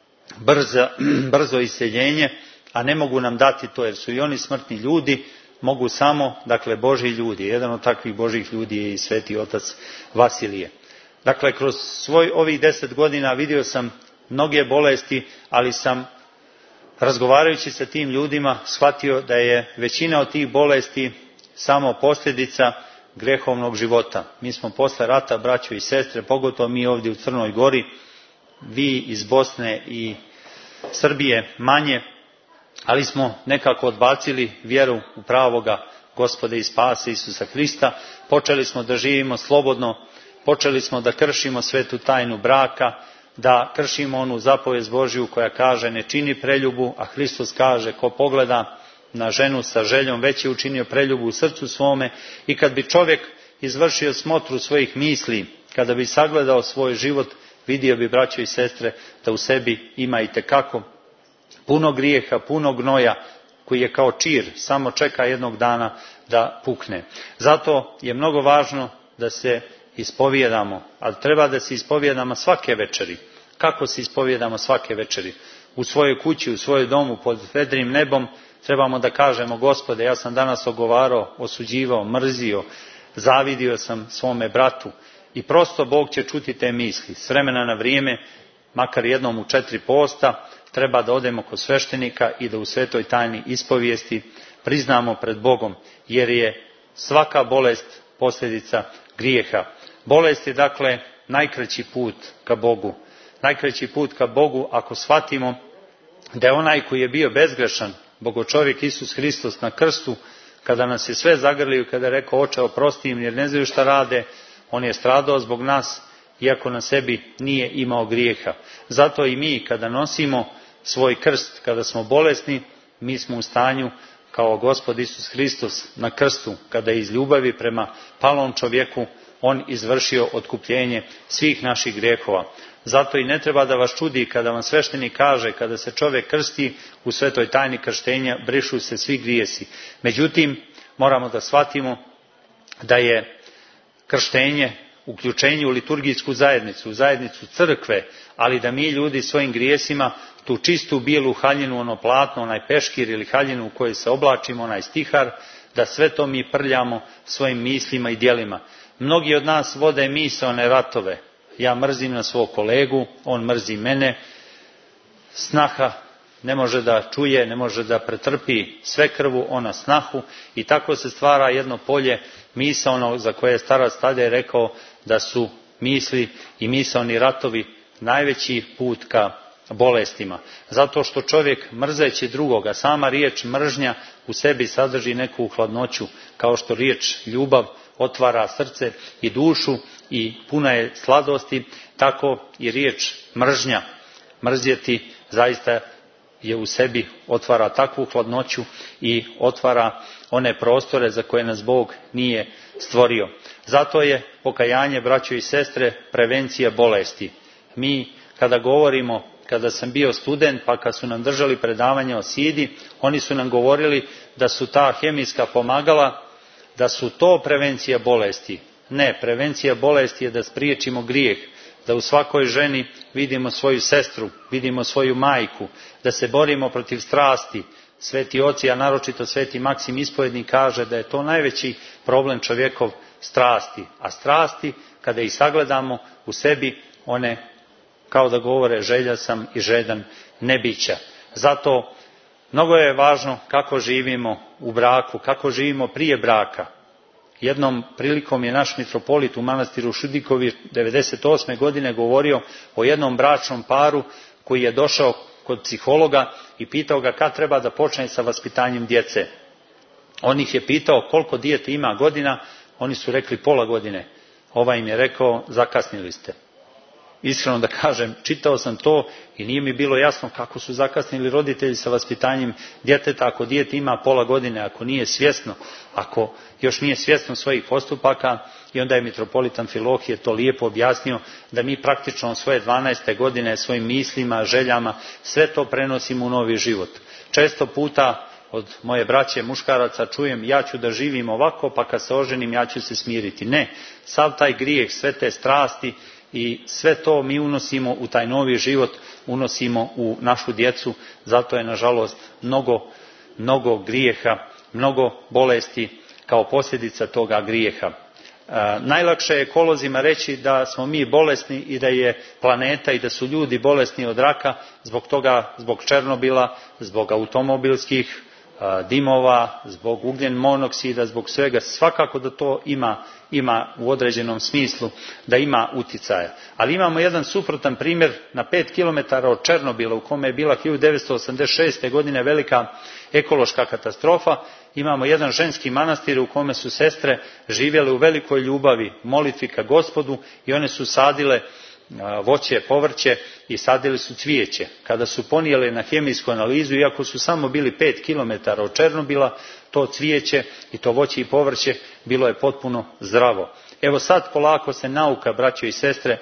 Speaker 3: brzo isceljenje, a ne mogu nam dati to, jer su i oni smrtni ljudi, mogu samo, dakle, Božji ljudi. Jedan od takvih Božjih ljudi je i sveti otac Vasilije. Dakle, kroz ovih 10 godina vidio sam mnoge bolesti, ali sam, razgovarajući sa tim ljudima, shvatio da je većina od tih bolesti samo posljedica grehovnog života. Mi smo posle rata, braćo i sestre, pogotovo mi ovdje u Crnoj Gori, vi iz Bosne i Srbije manje, ali smo nekako odbacili vjeru u pravoga Gospoda i spasa Isusa Hrista. Počeli smo da živimo slobodno, počeli smo da kršimo svetu tajnu braka, da kršimo onu zapovijest Božju koja kaže ne čini preljubu, a Hristos kaže ko pogleda na ženu sa željom već je učinio preljubu u srcu svome. I kad bi čovjek izvršio smotru svojih misli, kada bi sagledao svoj život, vidio bi, braćo i sestre, da u sebi ima itekako puno grijeha, puno gnoja, koji je kao čir, samo čeka jednog dana da pukne. Zato je mnogo važno da se ispovijedamo, ali treba da se ispovijedamo svake večeri. Kako se ispovijedamo svake večeri? U svojoj kući, u svojoj domu, pod vedrim nebom, trebamo da kažemo: Gospode, ja sam danas ogovarao, osuđivao, mrzio, zavidio sam svome bratu. I prosto Bog će čuti te misli. S vremena na vrijeme, makar jednom u 4 posta, treba da odemo kod sveštenika i da u svetoj tajni ispovijesti priznamo pred Bogom, jer je svaka bolest posljedica grijeha. Bolest je dakle najkraći put ka Bogu. Najkraći put ka Bogu ako shvatimo da je onaj koji je bio bezgrešan, Bogočovjek Isus Hristos na krstu, kada nas je sve zagrlio i kada je rekao: Oče, oprosti im jer ne znaju šta rade, on je stradao zbog nas, iako na sebi nije imao grijeha. Zato i mi kada nosimo svoj krst, kada smo bolesni, mi smo u stanju kao Gospod Isus Hristos na krstu, kada je iz ljubavi prema palom čovjeku on izvršio otkupljenje svih naših grijehova. Zato i ne treba da vas čudi kada vam sveštenik kaže: kada se čovjek krsti, u svetoj tajni krštenja brišu se svi grijesi. Međutim, moramo da shvatimo da je krštenje uključenje u liturgijsku zajednicu, u zajednicu crkve, ali da mi ljudi svojim grijesima tu čistu bijelu haljinu, ono platno, onaj peškir ili haljinu u kojoj se oblačimo, onaj stihar, da sve to mi prljamo svojim mislima i djelima. Mnogi od nas vode misaone ratove. Ja mrzim na svog kolegu, on mrzi mene. Snaha ne može da čuje, ne može da pretrpi svekrvu, ona snahu, i tako se stvara jedno polje misaono za koje je starac Tadej rekao da su misli i misaoni ratovi najveći put ka bolestima. Zato što čovjek mrzeći drugoga, sama riječ mržnja u sebi sadrži neku hladnoću, kao što riječ ljubav otvara srce i dušu i puna je sladosti, tako i riječ mržnja, mrzjeti, zaista je u sebi otvara takvu hladnoću i otvara one prostore za koje nas Bog nije stvorio. Zato je pokajanje, braćo i sestre, prevencija bolesti. Mi kada govorimo, kada sam bio student, pa kad su nam držali predavanje o sidi, oni su nam govorili da su ta hemijska pomagala, da su to prevencija bolesti. Ne, prevencija bolesti je da spriječimo grijeh, da u svakoj ženi vidimo svoju sestru, vidimo svoju majku, da se borimo protiv strasti. Sveti oci, a naročito sveti Maksim Ispovjednik kaže da je to najveći problem čovjekov, strasti. A strasti, kada ih sagledamo u sebi, one kao da govore: želja sam i žedan nebića. Zato mnogo je važno kako živimo u braku, kako živimo prije braka. Jednom prilikom je naš mitropolit u manastiru Šudikovi 98. godine govorio o jednom bračnom paru koji je došao kod psihologa i pitao ga kad treba da počne sa vaspitanjem djece. On ih je pitao koliko dijete ima godina, oni su rekli pola godine. Ovaj im je rekao: zakasnili ste. Iskreno da kažem, čitao sam to i nije mi bilo jasno kako su zakasnili roditelji sa vaspitanjem djeteta ako dijete ima pola godine, ako nije svjesno, ako još nije svjesno svojih postupaka. I onda je mitropolit Amfilohije to lijepo objasnio da mi praktično od svoje 12. godine svojim mislima, željama sve to prenosimo u novi život. Često puta od moje braće muškaraca čujem: ja ću da živim ovako, pa kad se oženim ja ću se smiriti. Ne, sav taj grijeh, sve te strasti i sve to mi unosimo u taj novi život, unosimo u našu djecu. Zato je nažalost mnogo grijeha, mnogo bolesti kao posljedica toga grijeha. Najlakše je ekolozima reći da smo mi bolesni i da je planeta i da su ljudi bolesni od raka zbog toga, zbog Černobila, zbog automobilskih dimova, zbog ugljen monoksida, zbog svega. Svakako da to ima u određenom smislu, da ima uticaja. Ali imamo jedan suprotan primjer na 5 km od Černobila, u kome je bila 1986. godine velika ekološka katastrofa. Imamo jedan ženski manastir u kome su sestre živjele u velikoj ljubavi, molitvi ka Gospodu, i one su sadile voće, povrće i sadili su cvijeće. Kada su ponijeli na hemijsku analizu, iako su samo bili 5 km od Černobila, to cvijeće i to voće i povrće bilo je potpuno zdravo. Evo sad polako se nauka, braćo i sestre,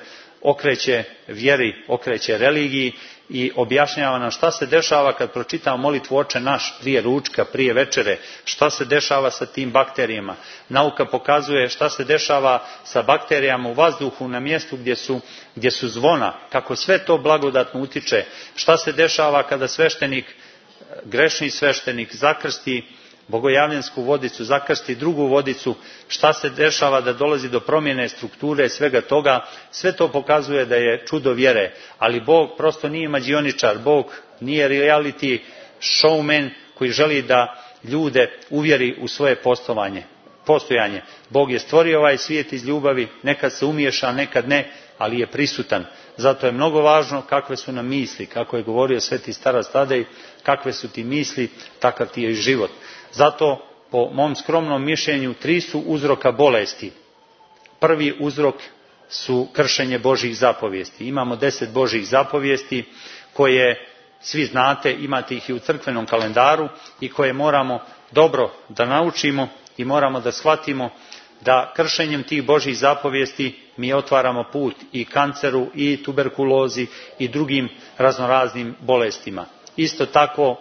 Speaker 3: okreće vjeri, okreće religiji i objašnjava nam šta se dešava kad pročitamo molitvu Oče naš prije ručka, prije večere, šta se dešava sa tim bakterijama. Nauka pokazuje šta se dešava sa bakterijama u vazduhu na mjestu gdje su zvona, kako sve to blagodatno utiče, šta se dešava kada sveštenik, grešni sveštenik zakrsti bogojavljensku vodicu, zakrsti drugu vodicu, šta se dešava da dolazi do promjene strukture svega toga. Sve to pokazuje da je čudo vjere, ali Bog prosto nije mađioničar, Bog nije reality showman koji želi da ljude uvjeri u svoje postojanje. Bog je stvorio ovaj svijet iz ljubavi, nekad se umiješa, nekad ne, ali je prisutan. Zato je mnogo važno kakve su nam misli, kako je govorio sveti starac Tadej, kakve su ti misli, takav ti je i život. Zato, po mom skromnom mišljenju, 3 su uzroka bolesti. Prvi uzrok su kršenje Božjih zapovijesti. Imamo 10 Božjih zapovijesti koje, svi znate, imate ih i u crkvenom kalendaru i koje moramo dobro da naučimo i moramo da shvatimo da kršenjem tih Božjih zapovijesti mi otvaramo put i kanceru, i tuberkulozi, i drugim raznoraznim bolestima. Isto tako,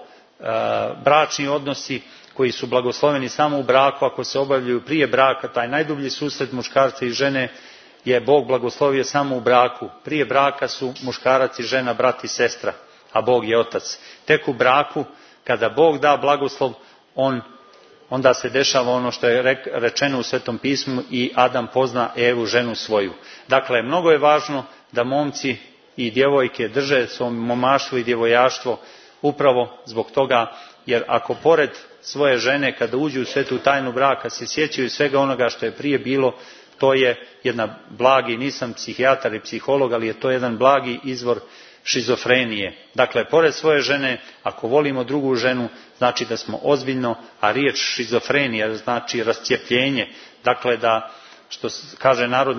Speaker 3: bračni odnosi koji su blagosloveni samo u braku, ako se obavljaju prije braka, taj najdublji susret muškarca i žene je Bog blagoslovio samo u braku. Prije braka su muškarac i žena, brat i sestra, a Bog je otac. Tek u braku, kada Bog da blagoslov, onda se dešava ono što je rečeno u Svetom pismu, i Adam pozna Evu, ženu svoju. Dakle, mnogo je važno da momci i djevojke drže svoje momaštvo i djevojaštvo upravo zbog toga, jer ako pored svoje žene, kada uđu u svetu tajnu braka, se sjećaju svega onoga što je prije bilo, to je jedna blagi, nisam psihijatar i psiholog, ali je to jedan blagi izvor šizofrenije. Dakle, pored svoje žene, ako volimo drugu ženu, znači da smo ozbiljno, a riječ šizofrenija znači rascijepljenje. Dakle, da, što kaže narod,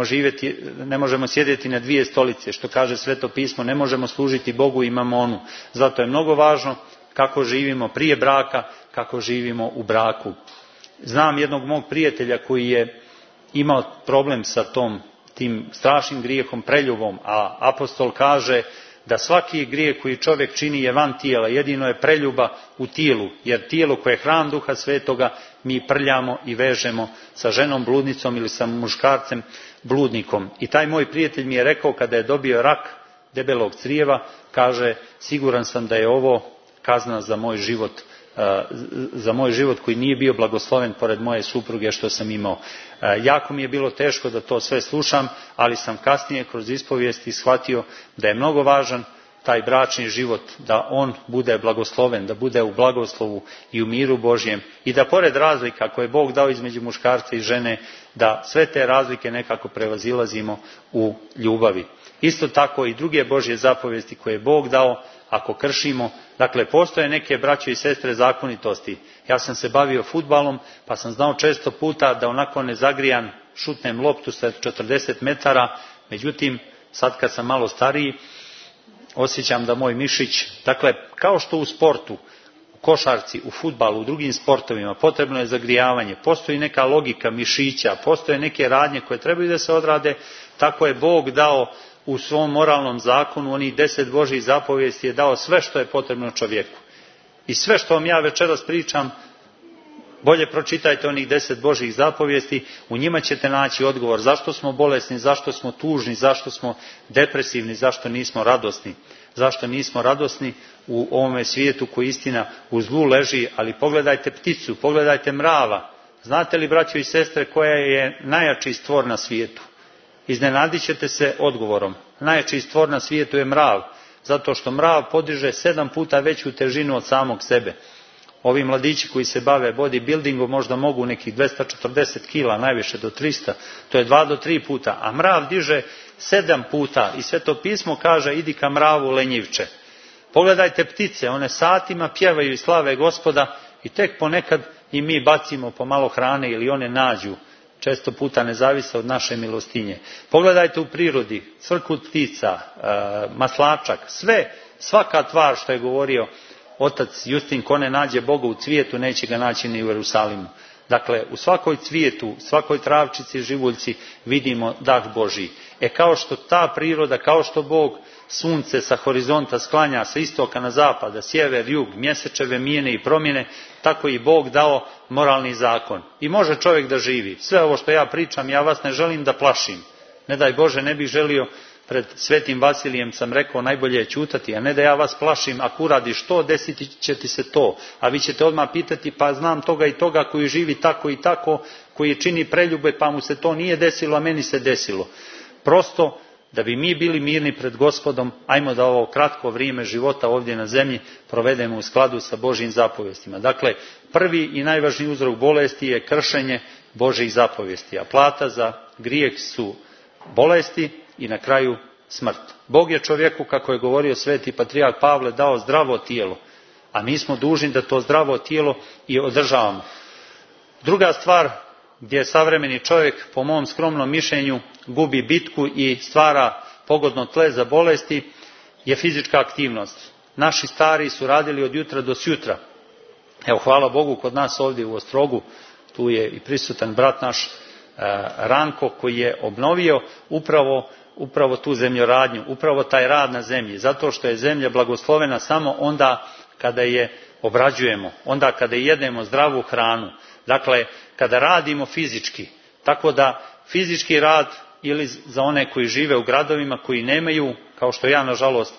Speaker 3: ne možemo sjediti na 2 stolice, što kaže Sveto pismo, ne možemo služiti Bogu i mamonu. Zato je mnogo važno kako živimo prije braka, kako živimo u braku. Znam jednog mog prijatelja koji je imao problem sa tim strašnim grijehom, preljubom, a apostol kaže da svaki grijeh koji čovjek čini je van tijela, jedino je preljuba u tijelu, jer tijelo koje je hram Duha Svetoga mi prljamo i vežemo sa ženom bludnicom ili sa muškarcem bludnikom. I taj moj prijatelj mi je rekao, kada je dobio rak debelog crijeva, kaže, siguran sam da je ovo kazna za moj život koji nije bio blagosloven pored moje supruge što sam imao. Jako mi je bilo teško da to sve slušam, ali sam kasnije kroz ispovijesti shvatio da je mnogo važan taj bračni život, da on bude blagosloven, da bude u blagoslovu i u miru Božjem, i da pored razlika koje je Bog dao između muškarca i žene, da sve te razlike nekako prevazilazimo u ljubavi. Isto tako i druge Božje zapovijesti koje je Bog dao, ako kršimo, dakle, postoje neke, braćo i sestre, zakonitosti. Ja sam se bavio fudbalom, pa sam znao često puta da onako nezagrijan šutnem loptu sa 40 metara, međutim, sad kad sam malo stariji, osjećam da moj mišić, dakle, kao što u sportu, u košarci, u fudbalu, u drugim sportovima, potrebno je zagrijavanje, postoji neka logika mišića, postoje neke radnje koje trebaju da se odrade, tako je Bog dao u svom moralnom zakonu, onih 10 Božjih zapovijesti je dao sve što je potrebno čovjeku. I sve što vam ja večeras pričam, bolje pročitajte onih 10 Božjih zapovijesti, u njima ćete naći odgovor zašto smo bolesni, zašto smo tužni, zašto smo depresivni, zašto nismo radosni. Zašto nismo radosni u ovome svijetu koji istina u zlu leži, ali pogledajte pticu, pogledajte mrava. Znate li, braćo i sestre, koja je najjači stvor na svijetu? Iznenadit ćete se odgovorom. Najjači stvor na svijetu je mrav, zato što mrav podiže 7 puta veću težinu od samog sebe. Ovi mladići koji se bave bodybuildingom možda mogu nekih 240 kila, najviše do 300, to je 2 do 3 puta, a mrav diže 7 puta i Sveto pismo kaže idi ka mravu lenjivče. Pogledajte ptice, one satima pjevaju i slave Gospoda i tek ponekad i mi bacimo pomalo hrane ili one nađu. Često puta ne zavise od naše milostinje. Pogledajte u prirodi, cvrkut ptica, maslačak, svaka tvar što je govorio otac Justin, ko ne nađe Boga u cvijetu, neće ga naći ni u Jerusalimu. Dakle, u svakoj cvijetu, svakoj travčici, živuljci vidimo dah Božji. Kao što ta priroda, kao što Bog sunce sa horizonta sklanja sa istoka na zapad, a sjever, jug, mjesečeve mijene i promjene, tako i Bog dao moralni zakon. I može čovjek da živi. Sve ovo što ja pričam, ja vas ne želim da plašim. Ne daj Bože, ne bih želio, pred Svetim Vasilijem sam rekao, najbolje je ćutati, a ne da ja vas plašim, ako uradiš to, desit će ti se to. A vi ćete odmah pitati, pa znam toga i toga koji živi tako i tako, koji čini preljube, pa mu se to nije desilo, a meni se desilo. Prosto, da bi mi bili mirni pred Gospodom, ajmo da ovo kratko vrijeme života ovdje na zemlji provedemo u skladu sa Božjim zapovjestima. Dakle, prvi i najvažniji uzrok bolesti je kršenje Božjih zapovjesti, a plata za grijeh su bolesti i na kraju smrt. Bog je čovjeku, kako je govorio sveti patrijarh Pavle, dao zdravo tijelo, a mi smo dužni da to zdravo tijelo i održavamo. Druga stvar gdje savremeni čovjek, po mom skromnom mišljenju, gubi bitku i stvara pogodno tle za bolesti, je fizička aktivnost. Naši stari su radili od jutra do sjutra. Evo, hvala Bogu, kod nas ovdje u Ostrogu, tu je i prisutan brat naš Ranko, koji je obnovio upravo tu zemljoradnju, upravo taj rad na zemlji, zato što je zemlja blagoslovena samo onda kada je obrađujemo, onda kada jedemo zdravu hranu. Dakle, kada radimo fizički, tako da fizički rad, ili za one koji žive u gradovima, koji nemaju, kao što ja nažalost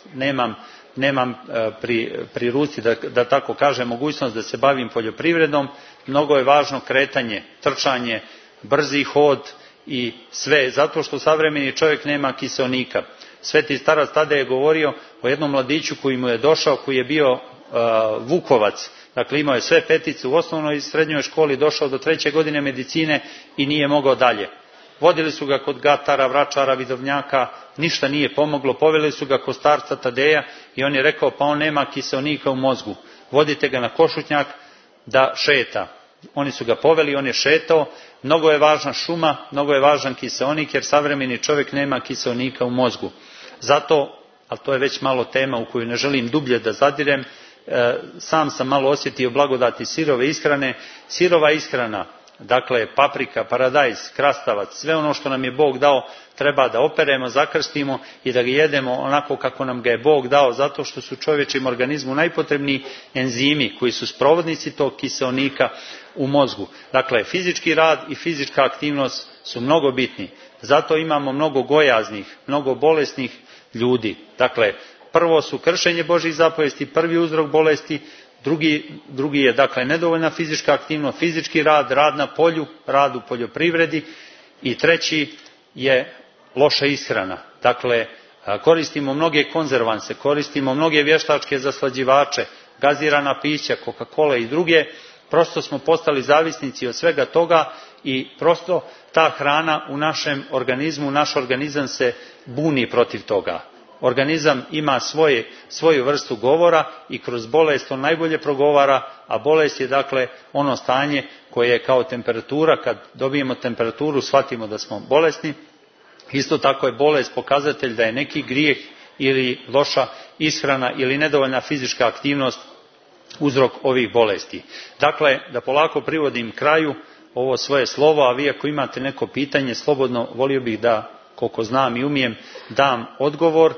Speaker 3: nemam pri ruci, da tako kažem, mogućnost da se bavim poljoprivredom, mnogo je važno kretanje, trčanje, brzi hod i sve, zato što savremeni čovjek nema kiseonika. Sveti starac tada je govorio o jednom mladiću koji mu je došao, koji je bio vukovac. Dakle, imao je sve petice u osnovnoj i srednjoj školi, došao do 3. godine medicine i nije mogao dalje. Vodili su ga kod gatara, vračara, vidovnjaka, ništa nije pomoglo, poveli su ga kod starca Tadeja i on je rekao, pa on nema kiseonika u mozgu, vodite ga na Košutnjak da šeta. Oni su ga poveli, on je šetao, mnogo je važna šuma, mnogo je važan kiseonik, jer savremeni čovjek nema kiseonika u mozgu. Zato, ali to je već malo tema u koju ne želim dublje da zadirem, sam sam malo osjetio blagodati sirove ishrane. Sirova ishrana, dakle paprika, paradajz, krastavac, sve ono što nam je Bog dao treba da operemo, zakrstimo i da ga jedemo onako kako nam ga je Bog dao, zato što su čovječjem organizmu najpotrebniji enzimi koji su sprovodnici tog kiseonika u mozgu. Dakle, fizički rad i fizička aktivnost su mnogo bitni. Zato imamo mnogo gojaznih, mnogo bolesnih ljudi. Dakle, prvo su kršenje Božjih zapovjesti, prvi uzrok bolesti, drugi je dakle nedovoljna fizička aktivnost, fizički rad, rad na polju, rad u poljoprivredi i treći je loša ishrana. Dakle, koristimo mnoge konzervanse, koristimo mnoge vještačke zaslađivače, gazirana pića, Coca-Cola i druge, prosto smo postali zavisnici od svega toga i prosto ta hrana u našem organizmu, naš organizam se buni protiv toga. Organizam ima svoju vrstu govora i kroz bolest on najbolje progovara, a bolest je dakle ono stanje koje je kao temperatura, kad dobijemo temperaturu shvatimo da smo bolesni. Isto tako je bolest pokazatelj da je neki grijeh ili loša ishrana ili nedovoljna fizička aktivnost uzrok ovih bolesti. Dakle, da polako privodim kraju ovo svoje slovo, a vi ako imate neko pitanje, slobodno volio bih da, koliko znam i umijem, dam odgovor.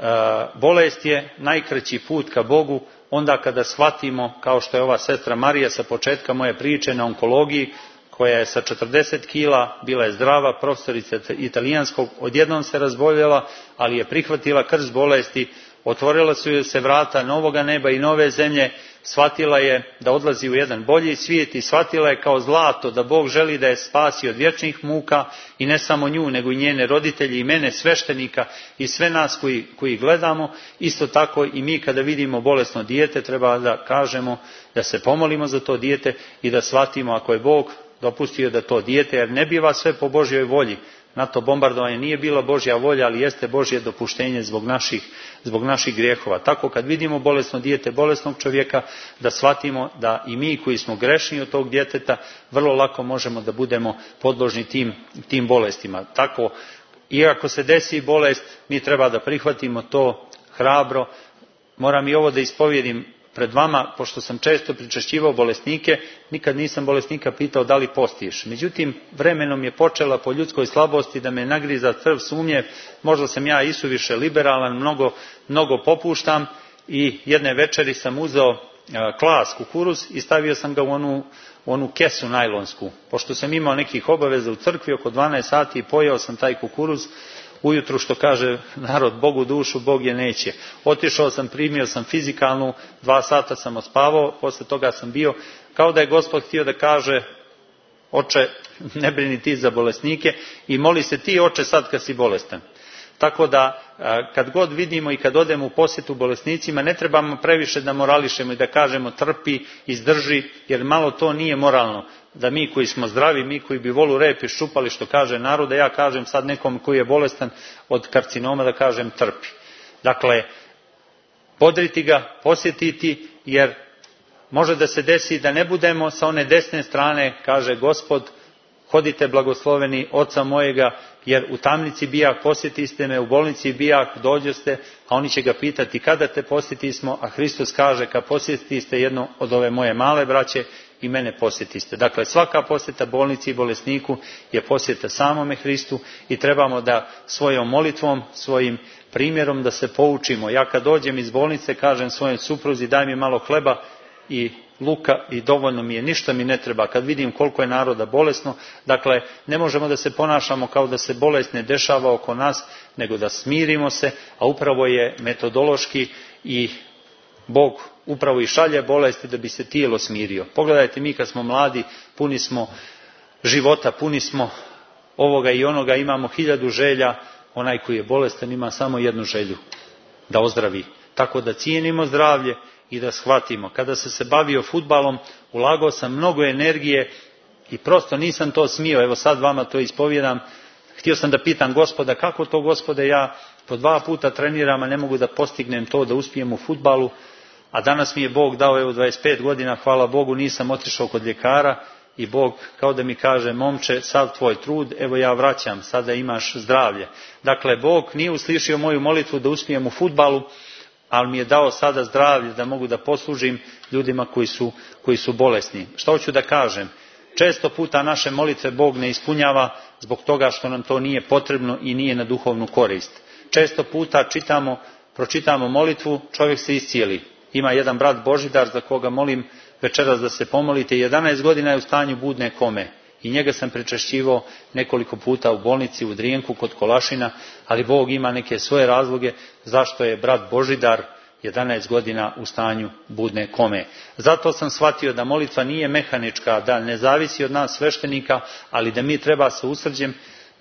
Speaker 3: Bolest je najkraći put ka Bogu onda kada shvatimo, kao što je ova sestra Marija sa početka moje priče na onkologiji, koja je sa 40 kila, bila je zdrava, profesorica italijanskog, odjednom se razboljela, ali je prihvatila krst bolesti, otvorila su joj se vrata novoga neba i nove zemlje, shvatila je da odlazi u jedan bolji svijet i shvatila je kao zlato da Bog želi da je spasi od vječnih muka i ne samo nju, nego i njene roditelje i mene, sveštenika i sve nas koji gledamo. Isto tako i mi kada vidimo bolesno dijete treba da kažemo, da se pomolimo za to dijete i da shvatimo ako je Bog dopustio da to dijete, jer ne biva sve po Božjoj volji. Na to bombardovanje nije bila Božja volja, ali jeste Božje dopuštenje zbog naših grijehova. Tako kad vidimo bolesno dijete, bolesnog čovjeka, da shvatimo da i mi koji smo grešni od tog djeteta, vrlo lako možemo da budemo podložni tim bolestima. Tako, iako se desi bolest, mi treba da prihvatimo to hrabro. Moram i ovo da ispovjedim, pred vama, pošto sam često pričešćivao bolesnike, nikad nisam bolesnika pitao da li postiš. Međutim, vremenom je počela po ljudskoj slabosti da me nagriza crv sumnje, možda sam ja isuviše liberalan, mnogo popuštam, i jedne večeri sam uzeo klas kukuruz i stavio sam ga u onu kesu najlonsku. Pošto sam imao nekih obaveza u crkvi, oko 12 sati i pojeo sam taj kukuruz. Ujutru, što kaže narod, Bogu dušu, Bog je neće. Otišao sam, primio sam fizikalnu, 2 sata sam ospavao, posle toga sam bio, kao da je Gospod htio da kaže: oče, ne brini ti za bolesnike i moli se ti, oče, sad kad si bolestan. Tako da, kad god vidimo i kad odemo u posjetu bolesnicima, ne trebamo previše da morališemo i da kažemo trpi, izdrži, jer malo to nije moralno. Da mi koji smo zdravi, mi koji bi volu rep iščupali, što kaže narod, da ja kažem sad nekom koji je bolestan od karcinoma da kažem trpi. Dakle, bodriti ga, posjetiti, jer može da se desi da ne budemo sa one desne strane, kaže Gospod: hodite blagosloveni oca mojega, jer u tamnici bijak, posjetiste me, u bolnici bijak, dođoste, a oni će ga pitati kada te posjetismo, a Hristos kaže: kad posjetiste jedno od ove moje male braće, i mene posjetiste. Dakle, svaka posjeta bolnici i bolesniku je posjeta samome Hristu i trebamo da svojom molitvom, svojim primjerom da se poučimo. Ja kad dođem iz bolnice kažem svojoj supruzi: daj mi malo hleba i luka i dovoljno mi je, ništa mi ne treba. Kad vidim koliko je naroda bolesno, dakle, ne možemo da se ponašamo kao da se bolest ne dešava oko nas, nego da smirimo se, a upravo je metodološki i Bog upravo i šalje bolesti da bi se tijelo smirio. Pogledajte, mi kad smo mladi, puni smo života, puni smo ovoga i onoga, imamo 1000 želja, onaj koji je bolestan ima samo jednu želju, da ozdravi. Tako da cijenimo zdravlje i da shvatimo. Kada sam se bavio fudbalom, ulagao sam mnogo energije i prosto nisam to smio. Evo sad vama to ispovjedam. Htio sam da pitam Gospoda: kako to, Gospode, ja po 2 puta treniram, a ne mogu da postignem to, da uspijem u fudbalu, a danas mi je Bog dao, evo 25 godina, hvala Bogu, nisam otišao kod ljekara i Bog kao da mi kaže: momče, sav tvoj trud, evo ja vraćam, sada imaš zdravlje. Dakle, Bog nije uslišio moju molitvu da uspijem u fudbalu, ali mi je dao sada zdravlje da mogu da poslužim ljudima koji su bolesni. Što hoću da kažem? Često puta naše molitve Bog ne ispunjava zbog toga što nam to nije potrebno i nije na duhovnu korist. Često puta pročitamo molitvu, čovjek se iscijeli. Ima jedan brat Božidar za koga molim večeras da se pomolite, 11 godina je u stanju budne kome. I njega sam pričešćivao nekoliko puta u bolnici u Drijenku kod Kolašina, ali Bog ima neke svoje razloge zašto je brat Božidar 11 godina u stanju budne kome. Zato sam shvatio da molitva nije mehanička, da ne zavisi od nas sveštenika, ali da mi treba sa usrđem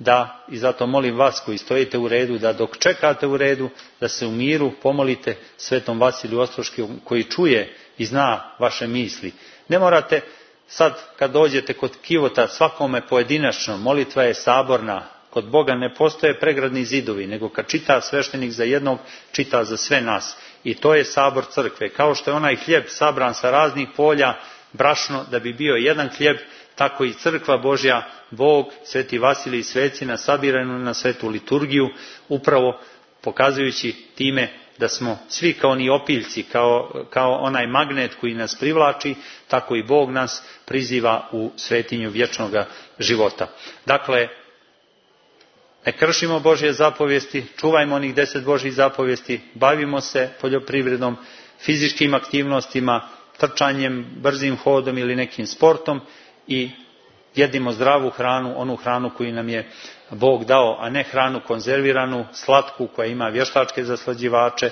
Speaker 3: i zato molim vas koji stojite u redu, da dok čekate u redu, da se u miru pomolite svetom Vasiliju Ostroškom koji čuje i zna vaše misli. Ne morate sad kad dođete kod kivota svakome pojedinačno, molitva je saborna. Kod Boga ne postoje pregradni zidovi, nego kad čita sveštenik za jednog, čita za sve nas. I to je sabor crkve. Kao što je onaj hljeb sabran sa raznih polja, brašno, da bi bio jedan hljeb, tako i crkva Božja, Bog, sveti Vasilij i sveci nas sabiraju na svetu liturgiju, upravo pokazujući time da smo svi kao ni opiljci, kao onaj magnet koji nas privlači, tako i Bog nas priziva u svetinju vječnog života. Dakle, ne kršimo Božje zapovijesti, čuvajmo onih 10 Božjih zapovijesti, bavimo se poljoprivredom, fizičkim aktivnostima, trčanjem, brzim hodom ili nekim sportom i jedimo zdravu hranu, onu hranu koju nam je Bog dao, a ne hranu konzerviranu, slatku koja ima vještačke zaslađivače,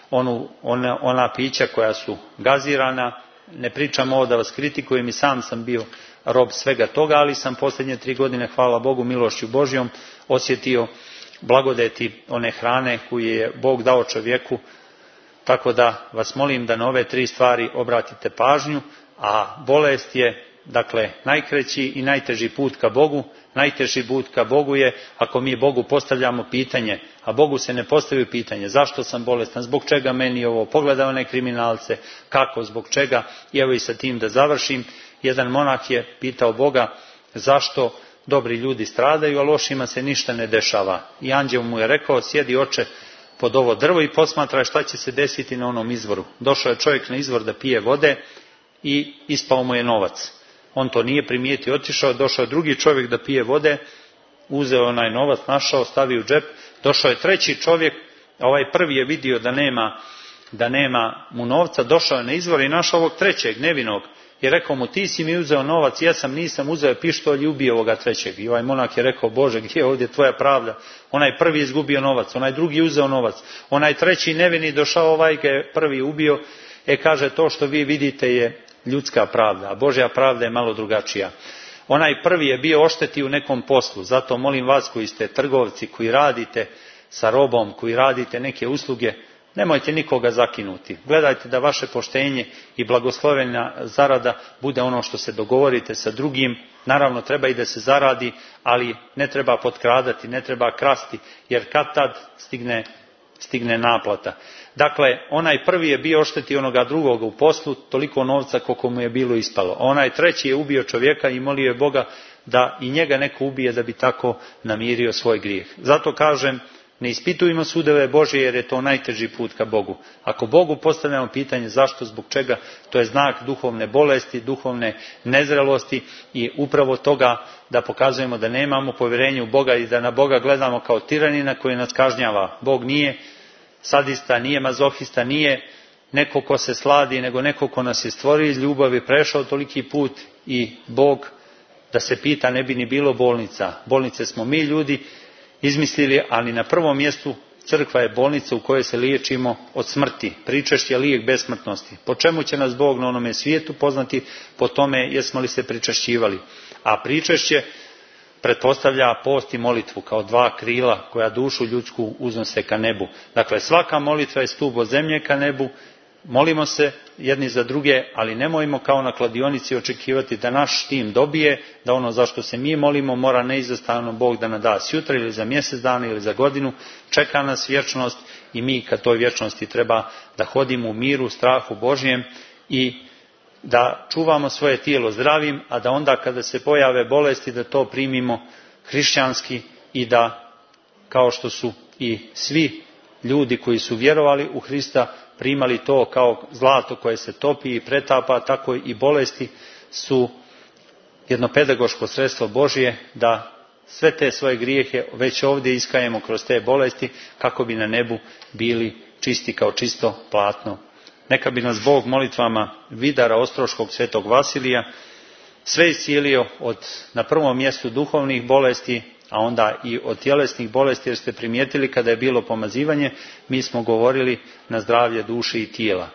Speaker 3: ona pića koja su gazirana. Ne pričam ovo da vas kritikujem, i sam sam bio rob svega toga, ali sam posljednje 3 godine, hvala Bogu, milošću Božjom, osjetio blagodeti one hrane koju je Bog dao čovjeku. Tako da vas molim da na ove 3 stvari obratite pažnju, a bolest je dakle najkraći i najteži put ka Bogu. Najteži put ka Bogu je ako mi Bogu postavljamo pitanje, a Bogu se ne postavio pitanje zašto sam bolestan, zbog čega meni ovo, pogledaj one kriminalce, kako, zbog čega. I evo i sa tim da završim. Jedan monah je pitao Boga zašto dobri ljudi stradaju, a lošima se ništa ne dešava. I anđeo mu je rekao: sjedi, oče, pod ovo drvo i posmatra šta će se desiti na onom izvoru. Došao je čovjek na izvor da pije vode i ispao mu je novac. On to nije primijetio, otišao, došao je drugi čovjek da pije vode, uzeo onaj novac, našao, stavio u džep, došao je treći čovjek, a ovaj prvi je vidio da nema mu novca, došao je na izvor i našao ovog trećeg, nevinog, i rekao mu, ti si mi uzeo novac, nisam, uzeo je pištolj i ubio ovoga trećeg. I ovaj monak je rekao, Bože, gdje je ovdje tvoja pravda? Onaj prvi izgubio novac, onaj drugi uzeo novac, onaj treći nevini došao, ovaj ga je prvi ubio. Kaže, to što vi vidite je ljudska pravda, a Božja pravda je malo drugačija. Onaj prvi je bio ošteti u nekom poslu, zato molim vas koji ste trgovci, koji radite sa robom, koji radite neke usluge, nemojte nikoga zakinuti. Gledajte da vaše poštenje i blagoslovena zarada bude ono što se dogovorite sa drugim. Naravno, treba i da se zaradi, ali ne treba potkradati, ne treba krasti, jer kad tad stigne naplata. Dakle, onaj prvi je bio ošteti onoga drugoga u poslu, toliko novca koliko mu je bilo ispalo. Onaj treći je ubio čovjeka i molio je Boga da i njega neko ubije da bi tako namirio svoj grijeh. Zato kažem, ne ispitujemo sudove Božje jer je to najteži put ka Bogu. Ako Bogu postavljamo pitanje zašto, zbog čega, to je znak duhovne bolesti, duhovne nezrelosti i upravo toga da pokazujemo da nemamo povjerenje u Boga i da na Boga gledamo kao tiranina koji nas kažnjava. Bog nije sadista, nije mazohista, nije neko ko se sladi, nego neko ko nas je stvorio iz ljubavi, prešao toliki put i Bog, da se pita, ne bi ni bilo bolnica. Bolnice smo mi ljudi izmislili, ali na prvom mjestu crkva je bolnica u kojoj se liječimo od smrti. Pričešće je lijek besmrtnosti. Po čemu će nas Bog na onome svijetu poznati? Po tome jesmo li se pričešćivali. A pričešće pretpostavlja post i molitvu kao dva krila koja dušu ljudsku uznose ka nebu. Dakle, svaka molitva je stup od zemlje ka nebu. Molimo se jedni za druge, ali nemojmo kao na kladionici očekivati da naš tim dobije, da ono zašto se mi molimo mora neizostavno Bog da nam da sutra ili za mjesec dana ili za godinu. Čeka nas vječnost i mi ka toj vječnosti treba da hodimo u miru, strahu Božjem i da čuvamo svoje tijelo zdravim, a da onda kada se pojave bolesti da to primimo hrišćanski i da, kao što su i svi ljudi koji su vjerovali u Hrista primali to kao zlato koje se topi i pretapa, tako i bolesti su jedno pedagoško sredstvo Božje da sve te svoje grijehe već ovdje iskajemo kroz te bolesti kako bi na nebu bili čisti kao čisto platno. Neka bi nas Bog molitvama Vidara Ostroškog svetog Vasilija sve iscijelio od na prvom mjestu duhovnih bolesti, a onda i od tjelesnih bolesti, jer ste primijetili kada je bilo pomazivanje, mi smo govorili na zdravlje duše i tijela.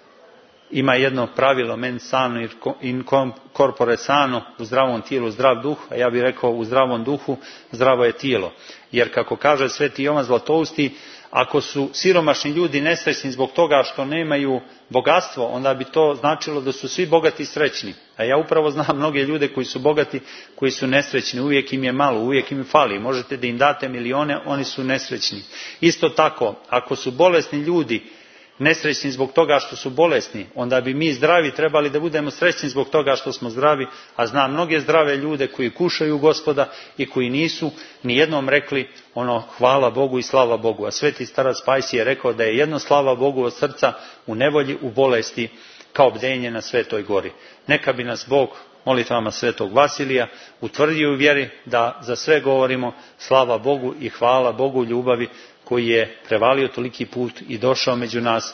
Speaker 3: Ima jedno pravilo, mens sano in corpore sano, u zdravom tijelu zdrav duh, a ja bih rekao u zdravom duhu zdravo je tijelo. Jer kako kaže Sveti Jovan Zlatousti, ako su siromašni ljudi nesrećni zbog toga što nemaju bogatstvo, onda bi to značilo da su svi bogati srećni. A ja upravo znam mnoge ljude koji su bogati, koji su nesrećni, uvijek im je malo, uvijek im fali. Možete da im date milione, oni su nesrećni. Isto tako, ako su bolesni ljudi nesrećni zbog toga što su bolesni, onda bi mi zdravi trebali da budemo srećni zbog toga što smo zdravi, a znam mnoge zdrave ljude koji kušaju Gospoda i koji nisu ni jednom rekli hvala Bogu i slava Bogu. A sveti starac Pajsije je rekao da je jedno slava Bogu od srca u nevolji, u bolesti, kao bdenje na Svetoj gori. Neka bi nas Bog molitvama svetog Vasilija utvrdio u vjeri da za sve govorimo slava Bogu i hvala Bogu ljubavi koji je prevalio toliki put i došao među nas,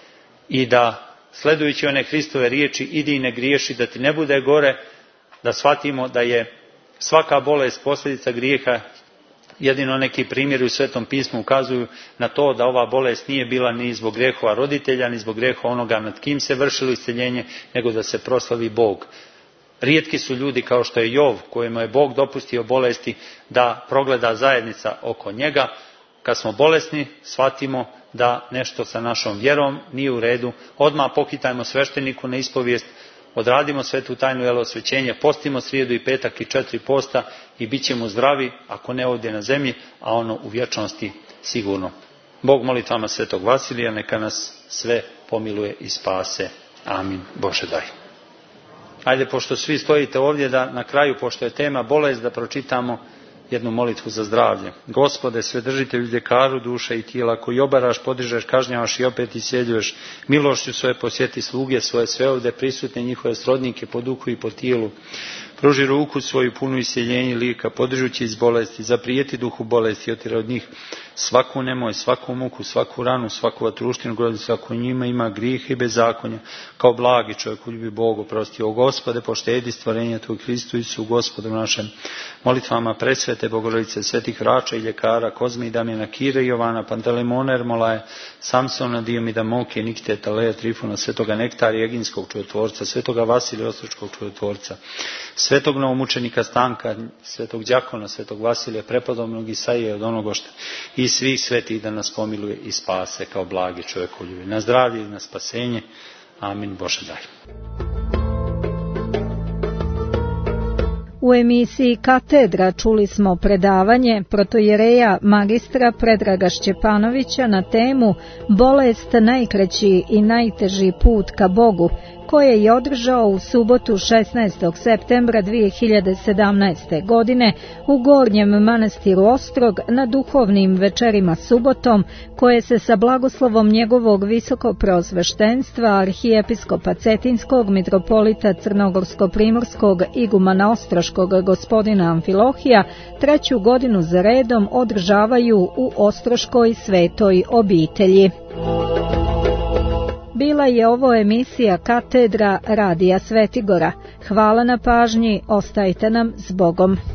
Speaker 3: i da sledujući one Hristove riječi idi i ne griješi, da ti ne bude gore, da shvatimo da je svaka bolest posljedica grijeha. Jedino neki primjeri u Svetom pismu ukazuju na to da ova bolest nije bila ni zbog grehova roditelja, ni zbog grehova onoga nad kim se vršilo isceljenje, nego da se proslavi Bog. Rijetki su ljudi kao što je Jov, kojemu je Bog dopustio bolesti da progleda zajednica oko njega. Kad smo bolesni, shvatimo da nešto sa našom vjerom nije u redu. Odmah pohitajmo svešteniku na ispovijest, odradimo svetu tajnu jelosvećenje, postimo srijedu i petak i 4 posta i bit ćemo zdravi, ako ne ovdje na zemlji, a ono u vječnosti sigurno. Bog molitvama svetog Vasilija neka nas sve pomiluje i spase. Amin. Bože daj. Ajde, pošto svi stojite ovdje, da na kraju, pošto je tema bolest, da pročitamo jednu molitvu za zdravlje. Gospode, Svedržitelju, ljekaru duše i tijela, koji obaraš, podižeš, kažnjavaš i opet isjeljuješ, milošću svoje posjeti sluge svoje, sve ovdje prisutne njihove srodnike po duhu i po tijelu. Pruži ruku svoju punu isjeljenja lijeka, podižući iz bolesti, zaprijeti duhu bolesti, otira od njih svaku nemoj, svaku muku, svaku ranu, svaku vatruštinu, groznicu, ako njima ima grijehe i bezakonja, kao blagi čovjek ljubi Bogu, prosti. O Gospode, poštedi stvorenja Tvoj, Kristu Isu, Gospodu našem. Molitvama presvete Bogorodice, svetih vrača i ljekara, Kozme i Damjana, Kire i Jovana, Pantelemona, Ermolaje, Samsona, Diomida, Moke, Nikte, Taleja, Trifona, svetoga Nektarija, Eginskog čudotvorca, svetoga Vasilija, Ostroškog čudotvorca, svetog novomučenika Stanka, svetog Đakona, svetog Vasilija, prepodobnog Isaije od onogošta i svih svetih da nas pomiluje i spase kao blagi čovjekoljubi. Na zdravlje i na spasenje. Amin. Bože daj.
Speaker 2: U emisiji Katedra čuli smo predavanje protojereja magistra Predraga Šćepanovića na temu Bolest najkraći i najteži put ka Bogu, koje je održao u subotu 16. septembra 2017. godine u Gornjem manastiru Ostrog na duhovnim večerima subotom, koje se sa blagoslovom njegovog visokopreosveštenstva arhijepiskopa Cetinskog, mitropolita Crnogorsko-primorskog igumana Ostroškog gospodina Amfilohija treću godinu za redom održavaju u Ostroškoj svetoj obitelji. Bila je ovo emisija Katedra Radija Svetigora. Hvala na pažnji, ostajte nam s Bogom.